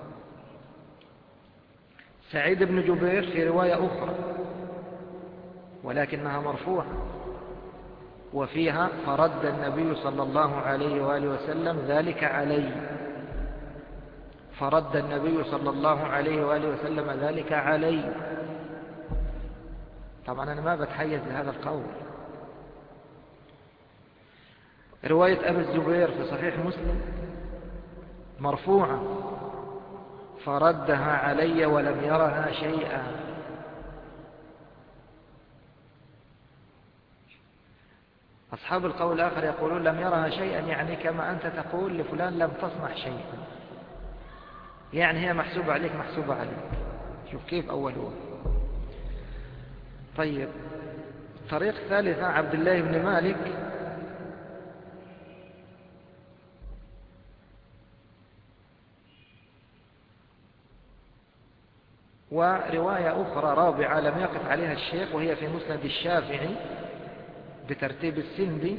سعيد بن جبير في رواية أخرى ولكنها مرفوعة، وفيها فرد النبي صلى الله عليه وآله وسلم ذلك علي، فرد النبي صلى الله عليه وآله وسلم ذلك علي. طبعا أنا ما بتحيز لهذا القول. رواية أبي الزبير في صحيح مسلم مرفوعة، فردها علي ولم يرها شيئا. أصحاب القول الآخر يقولون لم يرها شيئا، يعني كما أنت تقول لفلان لم تصنع شيئا، يعني هي محسوبة عليك محسوبة عليك. شوف كيف أولوه. طيب، الطريق الثالثة عبد الله بن مالك ورواية أخرى رابعة لم يقف عليها الشيخ، وهي في مسند الشافعي بترتيب السندي،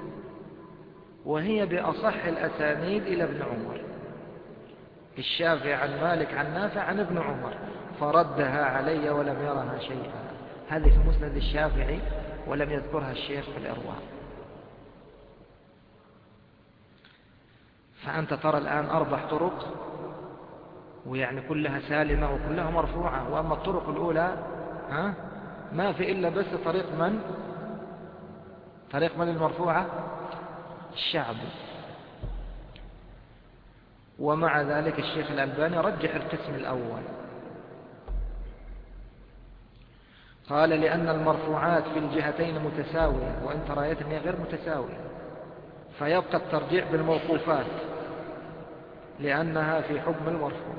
وهي بأصح الأسانيد إلى ابن عمر. الشافعي عن مالك عن نافع عن ابن عمر، فردها علي ولم يرها شيئا. هذه في مسند الشافعي ولم يذكرها الشيخ في الإرواء. فأنت ترى الآن أربع طرق، ويعني كلها سالمة وكلها مرفوعة. وأما الطرق الأولى ها ما في إلا بس طريق من طريق من المرفوعة؟ الشعبي. ومع ذلك الشيخ الألباني رجح القسم الأول، قال لأن المرفوعات في الجهتين متساوية، وإنت رأيت أنها غير متساوية، فيبقى الترجيح بالموقوفات لأنها في حكم المرفوع.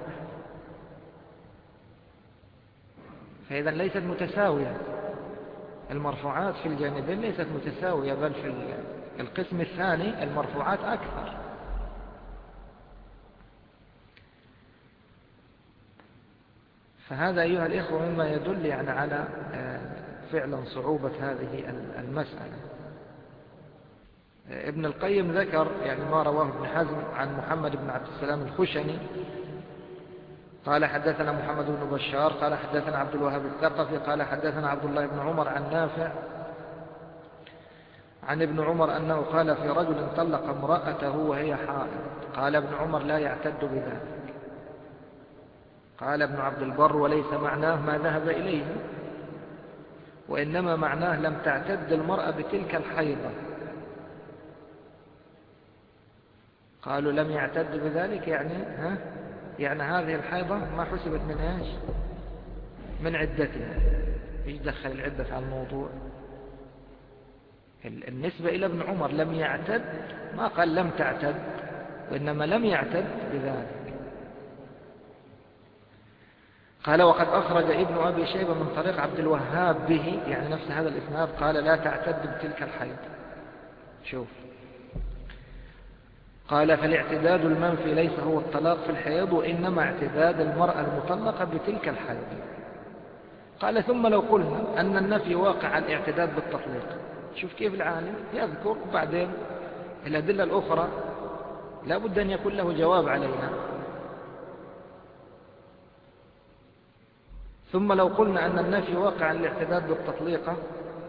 فإذا ليست متساوية، المرفوعات في الجانبين ليست متساوية، بل في القسم الثاني المرفوعات أكثر. فهذا أيها الإخوة مما يدل يعني على فعلا صعوبة هذه المسألة. ابن القيم ذكر يعني ما رواه ابن حزم عن محمد بن عبد السلام الخشني قال حدثنا محمد بن بشار قال حدثنا عبد الوهاب الثقفي قال حدثنا عبد الله بن عمر عن نافع عن ابن عمر أنه قال في رجل طلق امرأته وهي حائض. قال ابن عمر لا يعتد بذلك. قال ابن عبد البر وليس معناه ما ذهب إليه، وإنما معناه لم تعتد المرأة بتلك الحيضة. قالوا لم يعتد بذلك يعني ها يعني هذه الحيضة ما حسبت من ايش؟ من عدتها. ايش دخل العدة على الموضوع؟ النسبة إلى ابن عمر لم يعتد، ما قال لم تعتد، وإنما لم يعتد بذلك. قال وقد أخرج ابن أبي شيبة من طريق عبد الوهاب به يعني نفس هذا الإسناد قال لا تعتد بتلك الحيض. شوف قال فالاعتداد المنفي ليس هو الطلاق في الحيض، وإنما اعتداد المرأة المطلقة بتلك الحيض. قال ثم لو قلنا أن النفي واقع الاعتداد بالتطليق. شوف كيف العالم يذكر، وبعدين الأدلة الأخرى لا بد أن يكون له جواب عليها. ثم لو قلنا أن النفي واقع الاعتداد بالتطليقة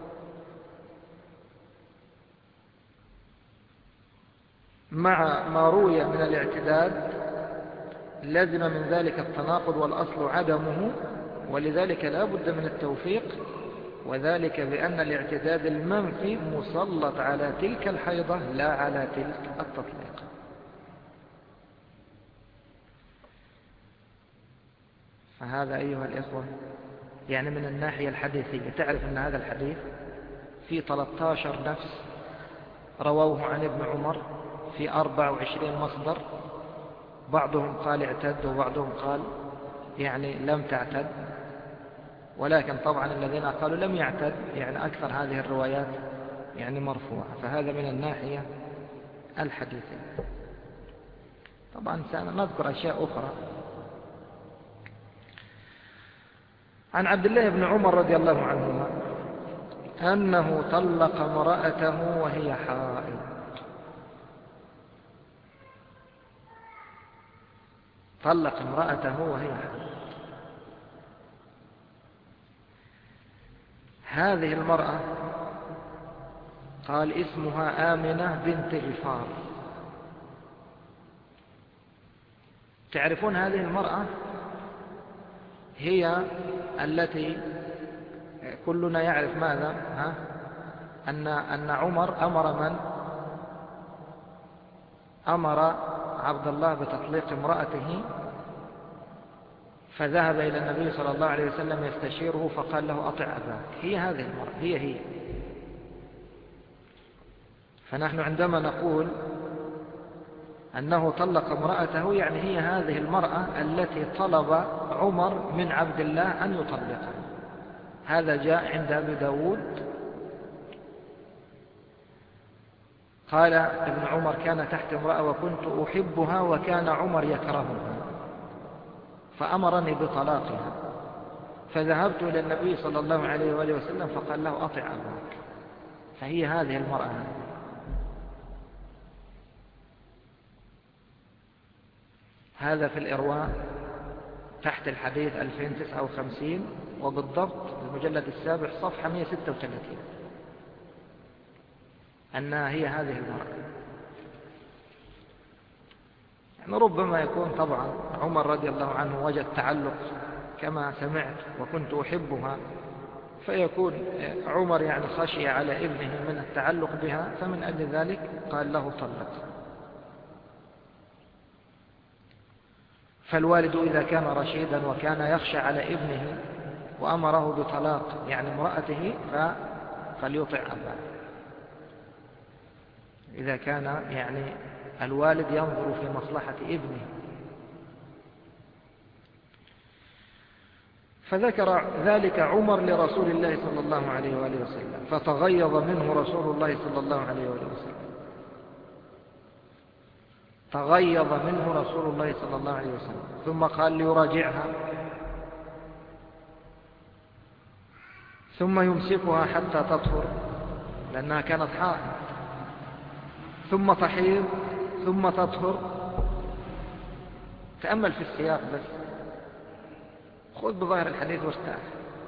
مع ما روي من الاعتداد لازم من ذلك التناقض والأصل عدمه، ولذلك لا بد من التوفيق، وذلك بأن الاعتداد المنفي مسلط على تلك الحيضة لا على تلك التطليق. فهذا أيها الإخوة يعني من الناحية الحديثية تعرف أن هذا الحديث في ثلاثة عشر نفس رووه عن ابن عمر في أربعة وعشرين مصدر، بعضهم قال اعتد وبعضهم قال يعني لم تعتد، ولكن طبعا الذين قالوا لم يعتد يعني أكثر هذه الروايات يعني مرفوعة. فهذا من الناحية الحديثية. طبعا سنذكر أشياء أخرى. عن عبد الله بن عمر رضي الله عنهما أنه طلق امرأته وهي حائض. طلق امرأته وهي حائض. هذه المرأة قال اسمها آمنة بنت غفار. تعرفون هذه المرأة هي التي كلنا يعرف ماذا ها؟ أن أن عمر أمر من أمر عبد الله بتطليق امرأته، فذهب إلى النبي صلى الله عليه وسلم يستشيره فقال له أطع أباك. هي هذه المرأة، هي هي. فنحن عندما نقول أنه طلق امرأته يعني هي هذه المرأة التي طلب عمر من عبد الله أن يطلقها. هذا جاء عند أبي داود. قال ابن عمر كان تحت امرأة وكنت أحبها وكان عمر يكرهها فأمرني بطلاقها. فذهبت إلى النبي صلى الله عليه وآله وسلم فقال له أطع أباك. فهي هذه المرأة. هذا في الإرواء تحت الحديث ألفين وتسعة وخمسين، وبالضبط المجلد السابع صفحة مئة وستة وثلاثين، أنها هي هذه المرأة. يعني ربما يكون طبعا عمر رضي الله عنه وجد تعلق كما سمعت وكنت أحبها، فيكون عمر يعني خشي على ابنه من التعلق بها، فمن أجل ذلك قال له طلق. فالوالد إذا كان رشيدا وكان يخشى على ابنه وأمره بطلاق يعني امرأته فليطع أباه، إذا كان يعني الوالد ينظر في مصلحة ابنه. فذكر ذلك عمر لرسول الله صلى الله عليه وآله وسلم، فتغيظ منه رسول الله صلى الله عليه وآله وسلم، تغيظ منه رسول الله صلى الله عليه وسلم، ثم قال ليراجعها، ثم يمسكها حتى تطهر لأنها كانت حائض، ثم تحيض ثم تطهر. تأمل في السياق بس، خذ بظاهر الحديث وارتاح.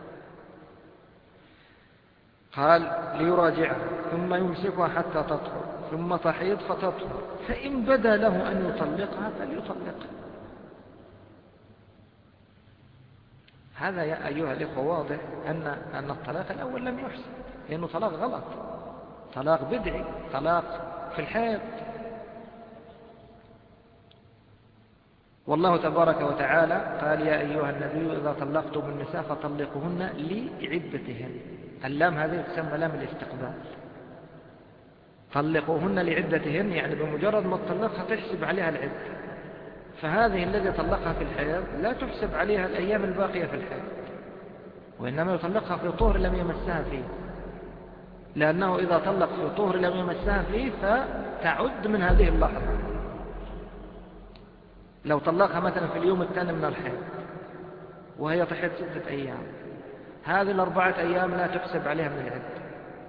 قال ليراجعها ثم يمسكها حتى تطهر ثم تحيض فتطهر، فإن بدا له أن يطلقها فليطلقها. هذا يا أيها الإخوة واضح أن أن الطلاق الأول لم يحسن، لأنه طلاق غلط، طلاق بدعي، طلاق في الحيض. والله تبارك وتعالى قال يا أيها النبي إذا طلقتم النساء فطلقوهن لعدتهن. اللام هذه تسمى لام الاستقبال. طلقوهن لعدتهن يعني بمجرد ما تطلقها تحسب عليها العدة، فهذه الذي طلقها في الحيض لا تحسب عليها الأيام الباقية في الحيض، وإنما يطلقها في طهر لم يمسها فيه، لأنه إذا طلق في طهر لم يمسها فيه فتعد من هذه اللحظة. لو طلقها مثلا في اليوم الثاني من الحيض وهي تحيض ستة أيام، هذه الأربعة أيام لا تحسب عليها من العدة،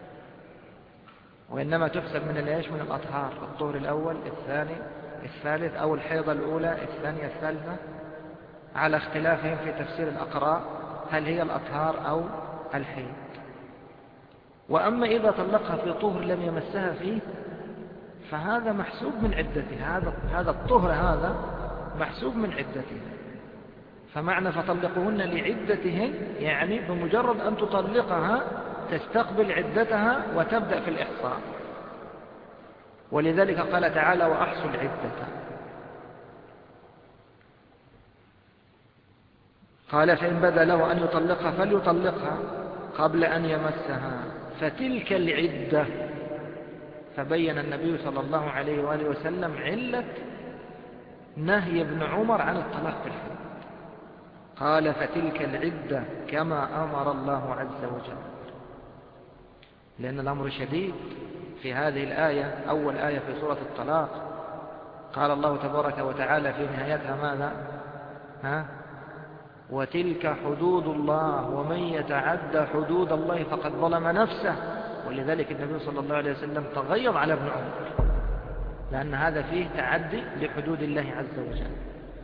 وإنما تحسب من الإيش من الأطهار، الطهر الأول الثاني الثالث، أو الحيضة الأولى الثانية الثالثة، على اختلافهم في تفسير الأقراء هل هي الأطهار أو الحيض. وأما إذا طلقها في طهر لم يمسها فيه فهذا محسوب من عدتها، هذا هذا الطهر هذا محسوب من عدتها. فمعنى فطلقوهن لعدتهن يعني بمجرد أن تطلقها تستقبل عدتها وتبدأ في الإحصاء. ولذلك قال تعالى وأحصوا العدة. قال فإن بدا له أن يطلقها فليطلقها قبل أن يمسها فتلك العدة. فبين النبي صلى الله عليه وآله وسلم علة نهي ابن عمر عن الطلاق في الحيض. قال فتلك العدة كما أمر الله عز وجل، لأن الأمر شديد في هذه الآية. أول آية في سورة الطلاق قال الله تبارك وتعالى في نهايتها ماذا؟ ها؟ وتلك حدود الله ومن يتعدى حدود الله فقد ظلم نفسه. ولذلك النبي صلى الله عليه وسلم تغيظ على ابن عمر، لأن هذا فيه تعدي لحدود الله عز وجل.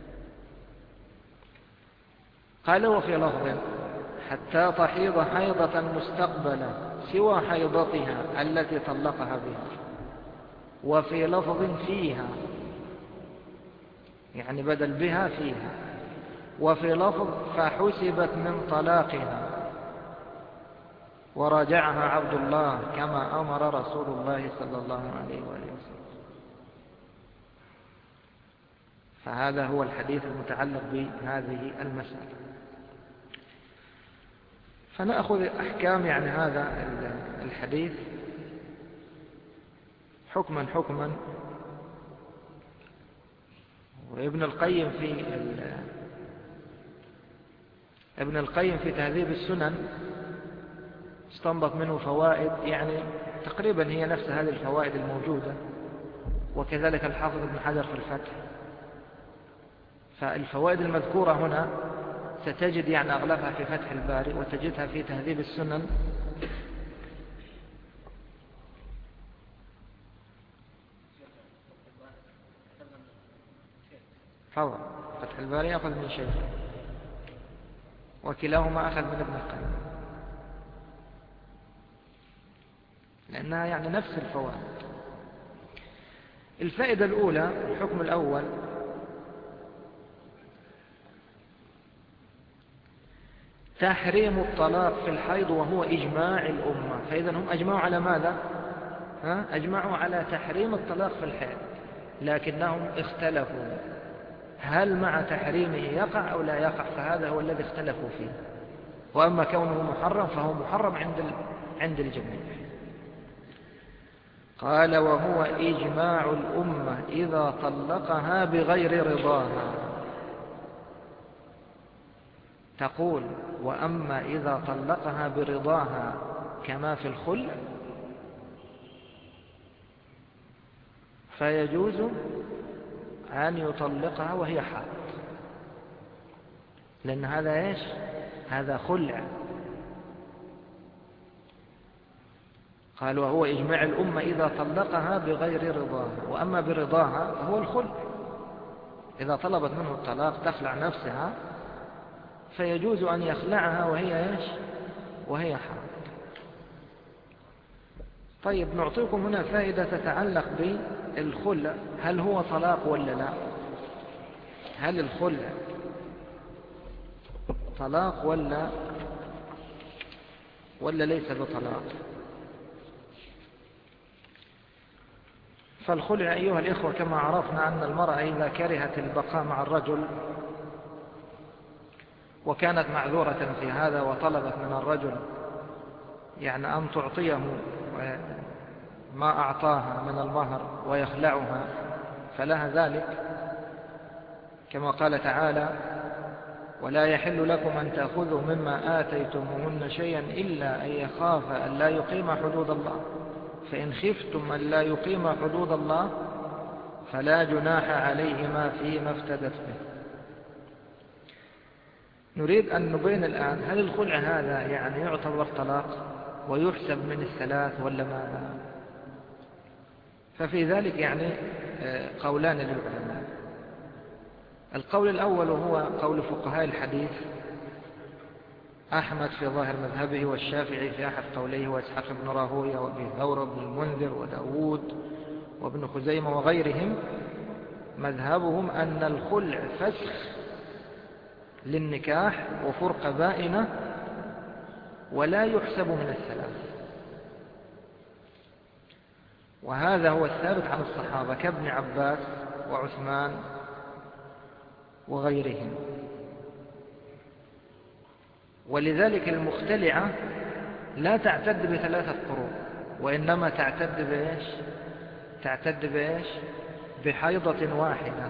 قال وفي لفظ حتى تحيض حيضة مستقبلة سوى حيضتها التي طلقها بها، وفي لفظ فيها يعني بدل بها فيها، وفي لفظ فحسبت من طلاقها وراجعها عبد الله كما أمر رسول الله صلى الله عليه وآله وسلم. فهذا هو الحديث المتعلق بهذه المسألة. فنأخذ أحكام يعني هذا الحديث حكما حكما. وابن القيم في ابن القيم في تهذيب السنن استنبط منه فوائد يعني تقريبا هي نفس هذه الفوائد الموجودة، وكذلك الحافظ ابن حجر في الفتح. فالفوائد المذكورة هنا ستجد يعني أغلبها في فتح الباري، وتجدها في تهذيب السنن. فضل فتح الباري أخذ من شيء، وكلاهما أخذ من ابن القيم، لأنها يعني نفس الفوائد. الفائدة الأولى، الحكم الأول، تحريم الطلاق في الحيض وهو إجماع الأمة. فإذا هم أجمعوا على ماذا؟ ها؟ أجمعوا على تحريم الطلاق في الحيض، لكنهم اختلفوا هل مع تحريمه يقع أو لا يقع، فهذا هو الذي اختلفوا فيه. وأما كونه محرم فهو محرم عند عند الجميع. قال وهو إجماع الأمة إذا طلقها بغير رضاها. تقول وأما إذا طلقها برضاها كما في الخلع فيجوز أن يطلقها وهي حائض، لأن هذا إيش؟ هذا خلع. قال وهو إجماع الأمة إذا طلقها بغير رضاها، وأما برضاها فهو الخلع. إذا طلبت منه الطلاق تخلع نفسها فيجوز أن يخلعها وهي إيش؟ وهي حائض. طيب نعطيكم هنا فائدة تتعلق بالخلع، هل هو طلاق ولا لا؟ هل الخلع طلاق ولا ولا ليس بطلاق؟ فالخلع أيها الإخوة كما عرفنا أن المرأة إذا كرهت البقاء مع الرجل وكانت معذورة في هذا وطلبت من الرجل يعني أن تعطيه ما أعطاها من المهر ويخلعها فلها ذلك، كما قال تعالى ولا يحل لكم أن تأخذوا مما آتيتموهن شيئا إلا أن يخاف أن لا يقيم حدود الله، فإن خفتم أن لا يقيم حدود الله فلا جناح عليهما فيما افتدت به. نريد أن نبين الآن هل الخلع هذا يعني يعتبر طلاق ويحسب من الثلاث ولا ماذا؟ ففي ذلك يعني قولان للعلماء. القول الأول هو قول فقهاء الحديث، أحمد في ظاهر مذهبه، والشافعي في أحد قوليه، وإسحاق بن راهويه، وابن ثور بن المنذر، وداود، وابن خزيمة وغيرهم. مذهبهم أن الخلع فسخ للنكاح وفرقة بائنة ولا يحسب من الثلاث، وهذا هو الثابت عن الصحابة كابن عباس وعثمان وغيرهم. ولذلك المختلعة لا تعتد بثلاثة قروء، وإنما تعتد بإيش؟ تعتد بإيش؟ بحيضة واحدة،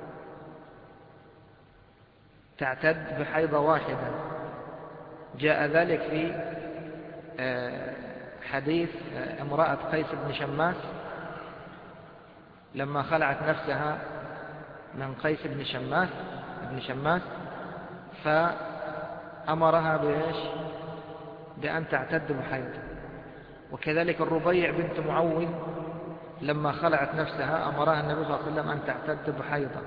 تعتد بحيضة واحدة. جاء ذلك في حديث امرأة قيس بن شماس لما خلعت نفسها من قيس بن شماس بن شماس فأمرها بإيش؟ بأن تعتد بحيضة. وكذلك الربيع بنت معوذ لما خلعت نفسها أمرها النبي صلى الله عليه وسلم أن تعتد بحيضة.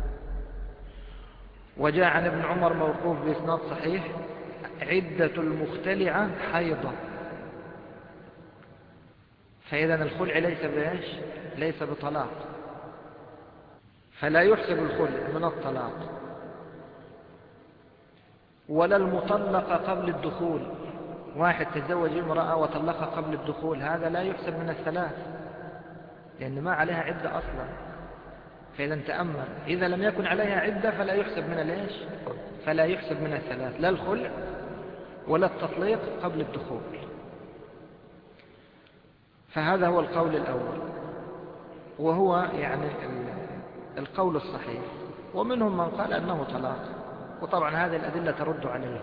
وجاء عن ابن عمر موقوف بإسناد صحيح عدة المختلعة حيضة. فإذا الخلع ليس بإيش؟ ليس بطلاق، فلا يحسب الخلع من الطلاق. ولا المطلقة قبل الدخول، واحد تزوج امرأة وطلقها قبل الدخول، هذا لا يحسب من الثلاث لأن ما عليها عدة أصلا. فإذا تأمل، إذا لم يكن عليها عدة فلا يحسب من الإيش؟ فلا يحسب من الثلاث، لا الخلع ولا التطليق قبل الدخول. فهذا هو القول الأول، وهو يعني القول الصحيح. ومنهم من قال أنه طلاق، وطبعا هذه الأدلة ترد عليها.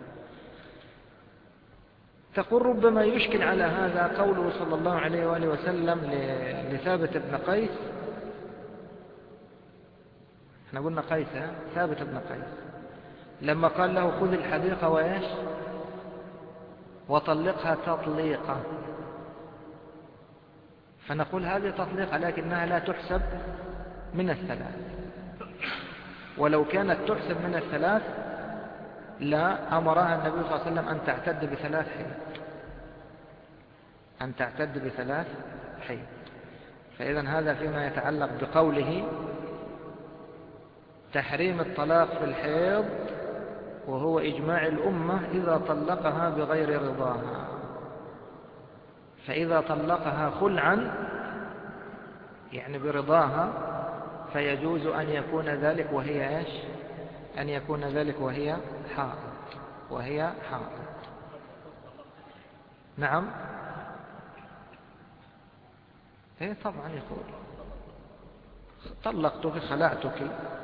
تقول ربما يشكل على هذا قوله صلى الله عليه وآله وسلم لثابت بن قيس، احنا قلنا قيس، ثابت بن قيس، لما قال له خذ الحديقة وإيش وطلقها تطليقة، فنقول هذه تطليقة لكنها لا تحسب من الثلاث، ولو كانت تحسب من الثلاث لا أمرها النبي صلى الله عليه وسلم أن تعتد بثلاث حيض، أن تعتد بثلاث حيض. فإذا هذا فيما يتعلق بقوله تحريم الطلاق في الحيض، وهو إجماع الأمة إذا طلقها بغير رضاها. فإذا طلقها خلعا يعني برضاها فيجوز أن يكون ذلك وهي إيش أن يكون ذلك وهي حائض وهي حائض. نعم هي طبعا يقول طلقتك خلعتك.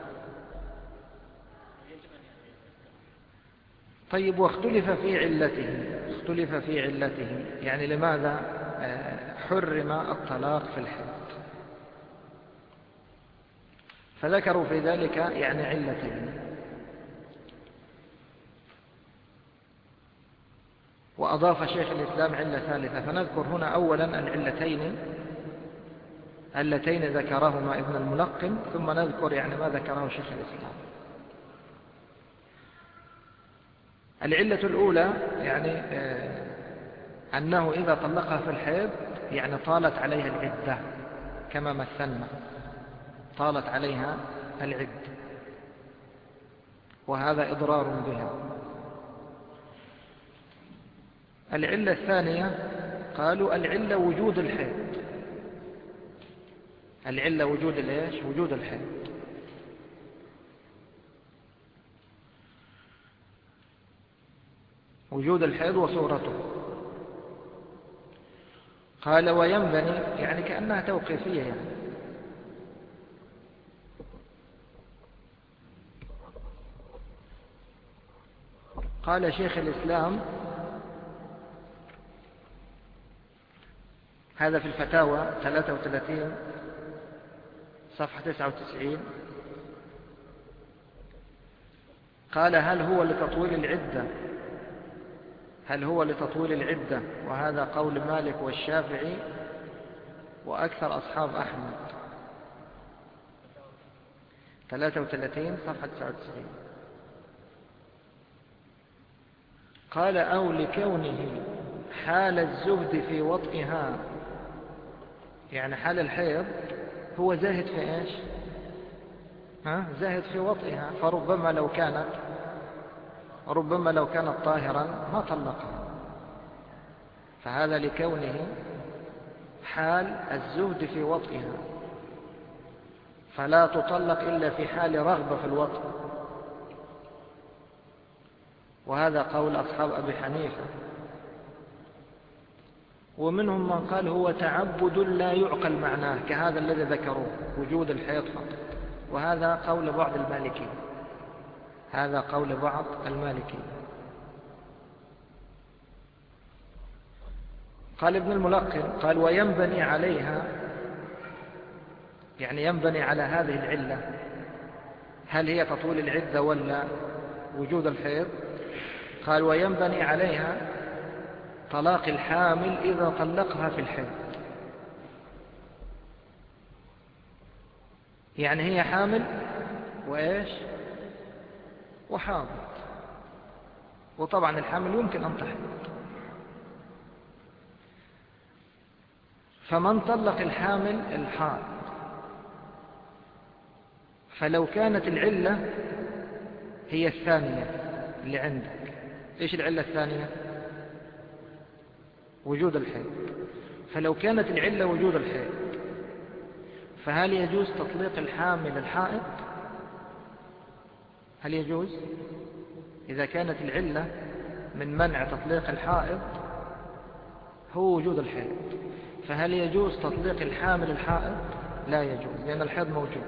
طيب واختلف في علته اختلف في علته يعني لماذا حرم الطلاق في الحيض؟ فذكروا في ذلك يعني علتين، وأضاف شيخ الإسلام علة ثالثة. فنذكر هنا أولا العلتين اللتين ذكرهما ابن الملقن، ثم نذكر يعني ما ذكره شيخ الإسلام. العلة الأولى يعني أنه إذا طلقها في الحيض يعني طالت عليها العدة كما مثلنا، طالت عليها العدة، وهذا إضرار بها. العلة الثانية قالوا العلة وجود الحيض، العلة وجود الإيش وجود الحيض. وجود الحيض وصورته. قال وينبني يعني كأنها توقيفية يعني قال شيخ الإسلام هذا في الفتاوى ثلاثة وثلاثين صفحة تسعة وتسعين، قال هل هو لتطويل العدة هل هو لتطويل العدة وهذا قول مالك والشافعي وأكثر أصحاب أحمد. ثلاثة وثلاثين صفحة تسعة وتسعين. قال أو لكونه حال الزهد في وطئها يعني حال الحيض هو زاهد في إيش ها؟ زاهد في وطئها، فربما لو كانت ربما لو كانت طاهرا ما طلقها، فهذا لكونه حال الزهد في وطئها فلا تطلق إلا في حال رغبة في الوطء، وهذا قول أصحاب أبي حنيفة. ومنهم من قال هو تعبد لا يعقل معناه كهذا الذي ذكروه وجود الحيض فقط، وهذا قول بعض المالكين هذا قول بعض المالكين. قال ابن الملقن قال وينبني عليها يعني ينبني على هذه العلة، هل هي تطويل العدة ولا وجود الحيض؟ قال وينبني عليها طلاق الحامل إذا طلقها في الحيض، يعني هي حامل وإيش وحاضر، وطبعا الحامل يمكن أن تحمل، فمن طلق الحامل الحائض فلو كانت العلة هي الثانية اللي عندك، إيش العلة الثانية؟ وجود الحيض. فلو كانت العلة وجود الحيض فهل يجوز تطليق الحامل الحائض؟ هل يجوز؟ إذا كانت العلة من منع تطليق الحائض هو وجود الحيض، فهل يجوز تطليق الحامل الحائض؟ لا يجوز لأن الحيض موجود.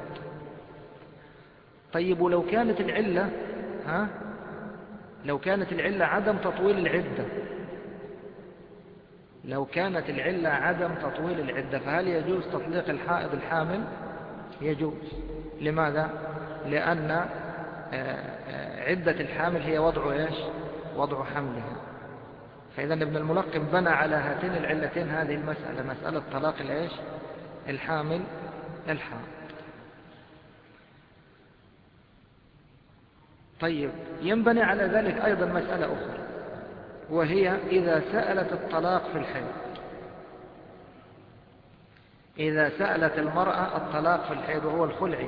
طيب ولو كانت العلة ها لو كانت العلة عدم تطويل العدة لو كانت العلة عدم تطويل العدة فهل يجوز تطليق الحائض الحامل؟ يجوز. لماذا؟ لأن عدة الحامل هي وضع إيش؟ وضع حملها. فإذا ابن الملقن بنى على هاتين العلتين هذه المسألة، مسألة طلاق الإيش؟ الحامل الحامل. طيب، ينبني على ذلك أيضا مسألة أخرى، وهي إذا سألت الطلاق في الحيض. إذا سألت المرأة الطلاق في الحيض وهو الخلع،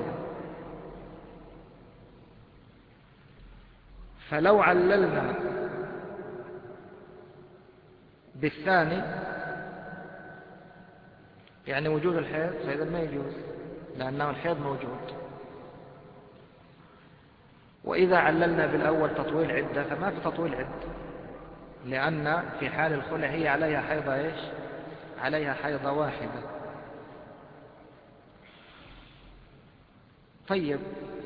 فلو عللنا بالثاني يعني وجود الحيض، فإذا ما يجوز، لأنه الحيض موجود. وإذا عللنا بالأول تطويل عدة، فما في تطويل عدة، لأن في حال الخلع هي عليها حيضة إيش؟ عليها حيضة واحدة. طيب،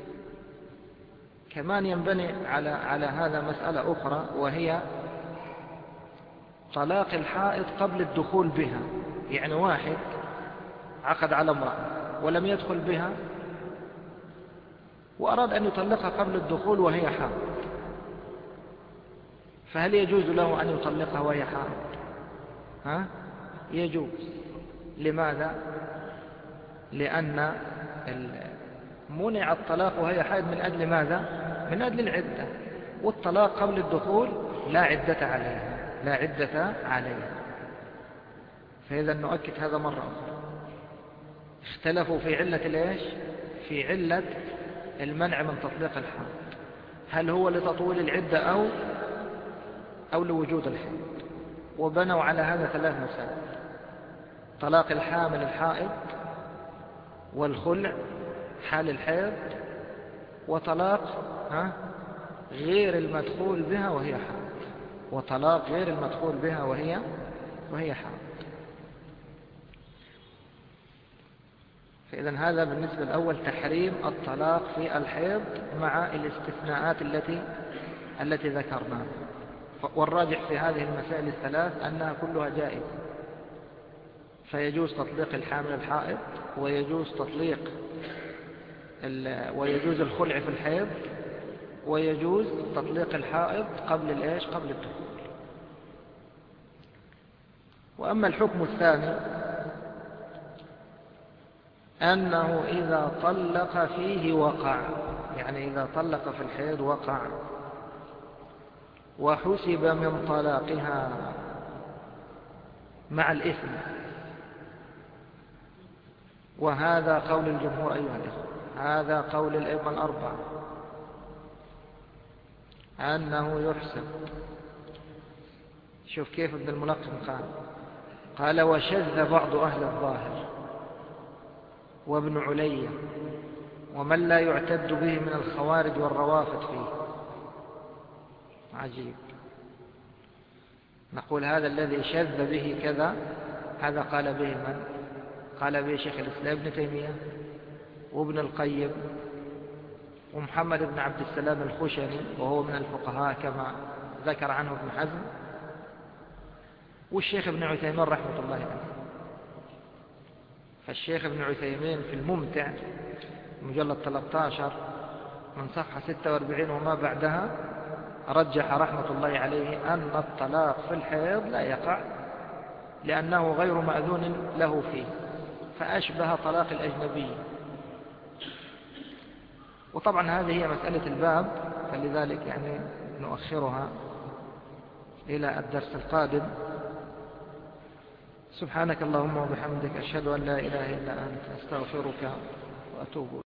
كمان ينبني على على هذا مسألة أخرى، وهي طلاق الحائض قبل الدخول بها. يعني واحد عقد على امرأة ولم يدخل بها وأراد أن يطلقها قبل الدخول وهي حائض، فهل يجوز له أن يطلقها وهي حائض؟ ها؟ يجوز. لماذا؟ لأن منع الطلاق وهي حائض من أجل ماذا؟ من أجل العدة، والطلاق قبل الدخول لا عدة عليها، لا عدة عليها. فإذا نؤكد هذا مرة أخرى. اختلفوا في علة الإيش؟ في علة المنع من تطليق الحائض، هل هو لتطويل العدة أو أو لوجود الحيض؟ وبنوا على هذا ثلاث مسائل: طلاق الحامل الحائض، والخلع حال الحيض، وطلاق ها غير المدخول بها وهي حائض، وطلاق غير المدخول بها وهي وهي حائض. فإذا هذا بالنسبة الأول تحريم الطلاق في الحيض مع الاستثناءات التي التي ذكرناها. والراجح في هذه المسائل الثلاث أنها كلها جائزة، فيجوز تطليق الحامل الحائض، ويجوز تطليق ويجوز الخلع في الحيض، ويجوز تطليق الحائض قبل الإيش؟ قبل الدخول. وأما الحكم الثاني أنه إذا طلق فيه وقع، يعني إذا طلق في الحيض وقع وحسب من طلاقها مع الإثم، وهذا قول الجمهور أيها الإخوة، هذا قول الأئمة الأربعة أنه يحسب. شوف كيف ابن الملقن قال قال وشذ بعض أهل الظاهر وابن علي ومن لا يعتد به من الخوارج والروافض فيه. عجيب. نقول هذا الذي شذ به كذا، هذا قال به من؟ قال به شيخ الإسلام ابن تيمية وابن القيم ومحمد بن عبد السلام الخشني، وهو من الفقهاء كما ذكر عنه ابن حزم، والشيخ ابن عثيمين رحمة الله عليه. فالشيخ ابن عثيمين في الممتع مجلد ثلاثة عشر من صفحة ستة وأربعين وما بعدها رجح رحمة الله عليه أن الطلاق في الحيض لا يقع، لأنه غير مأذون له فيه، فأشبه طلاق الأجنبي. وطبعا هذه هي مسألة الباب، فلذلك يعني نؤخرها إلى الدرس القادم. سبحانك اللهم وبحمدك، أشهد أن لا إله إلا أنت، أستغفرك وأتوب إليك.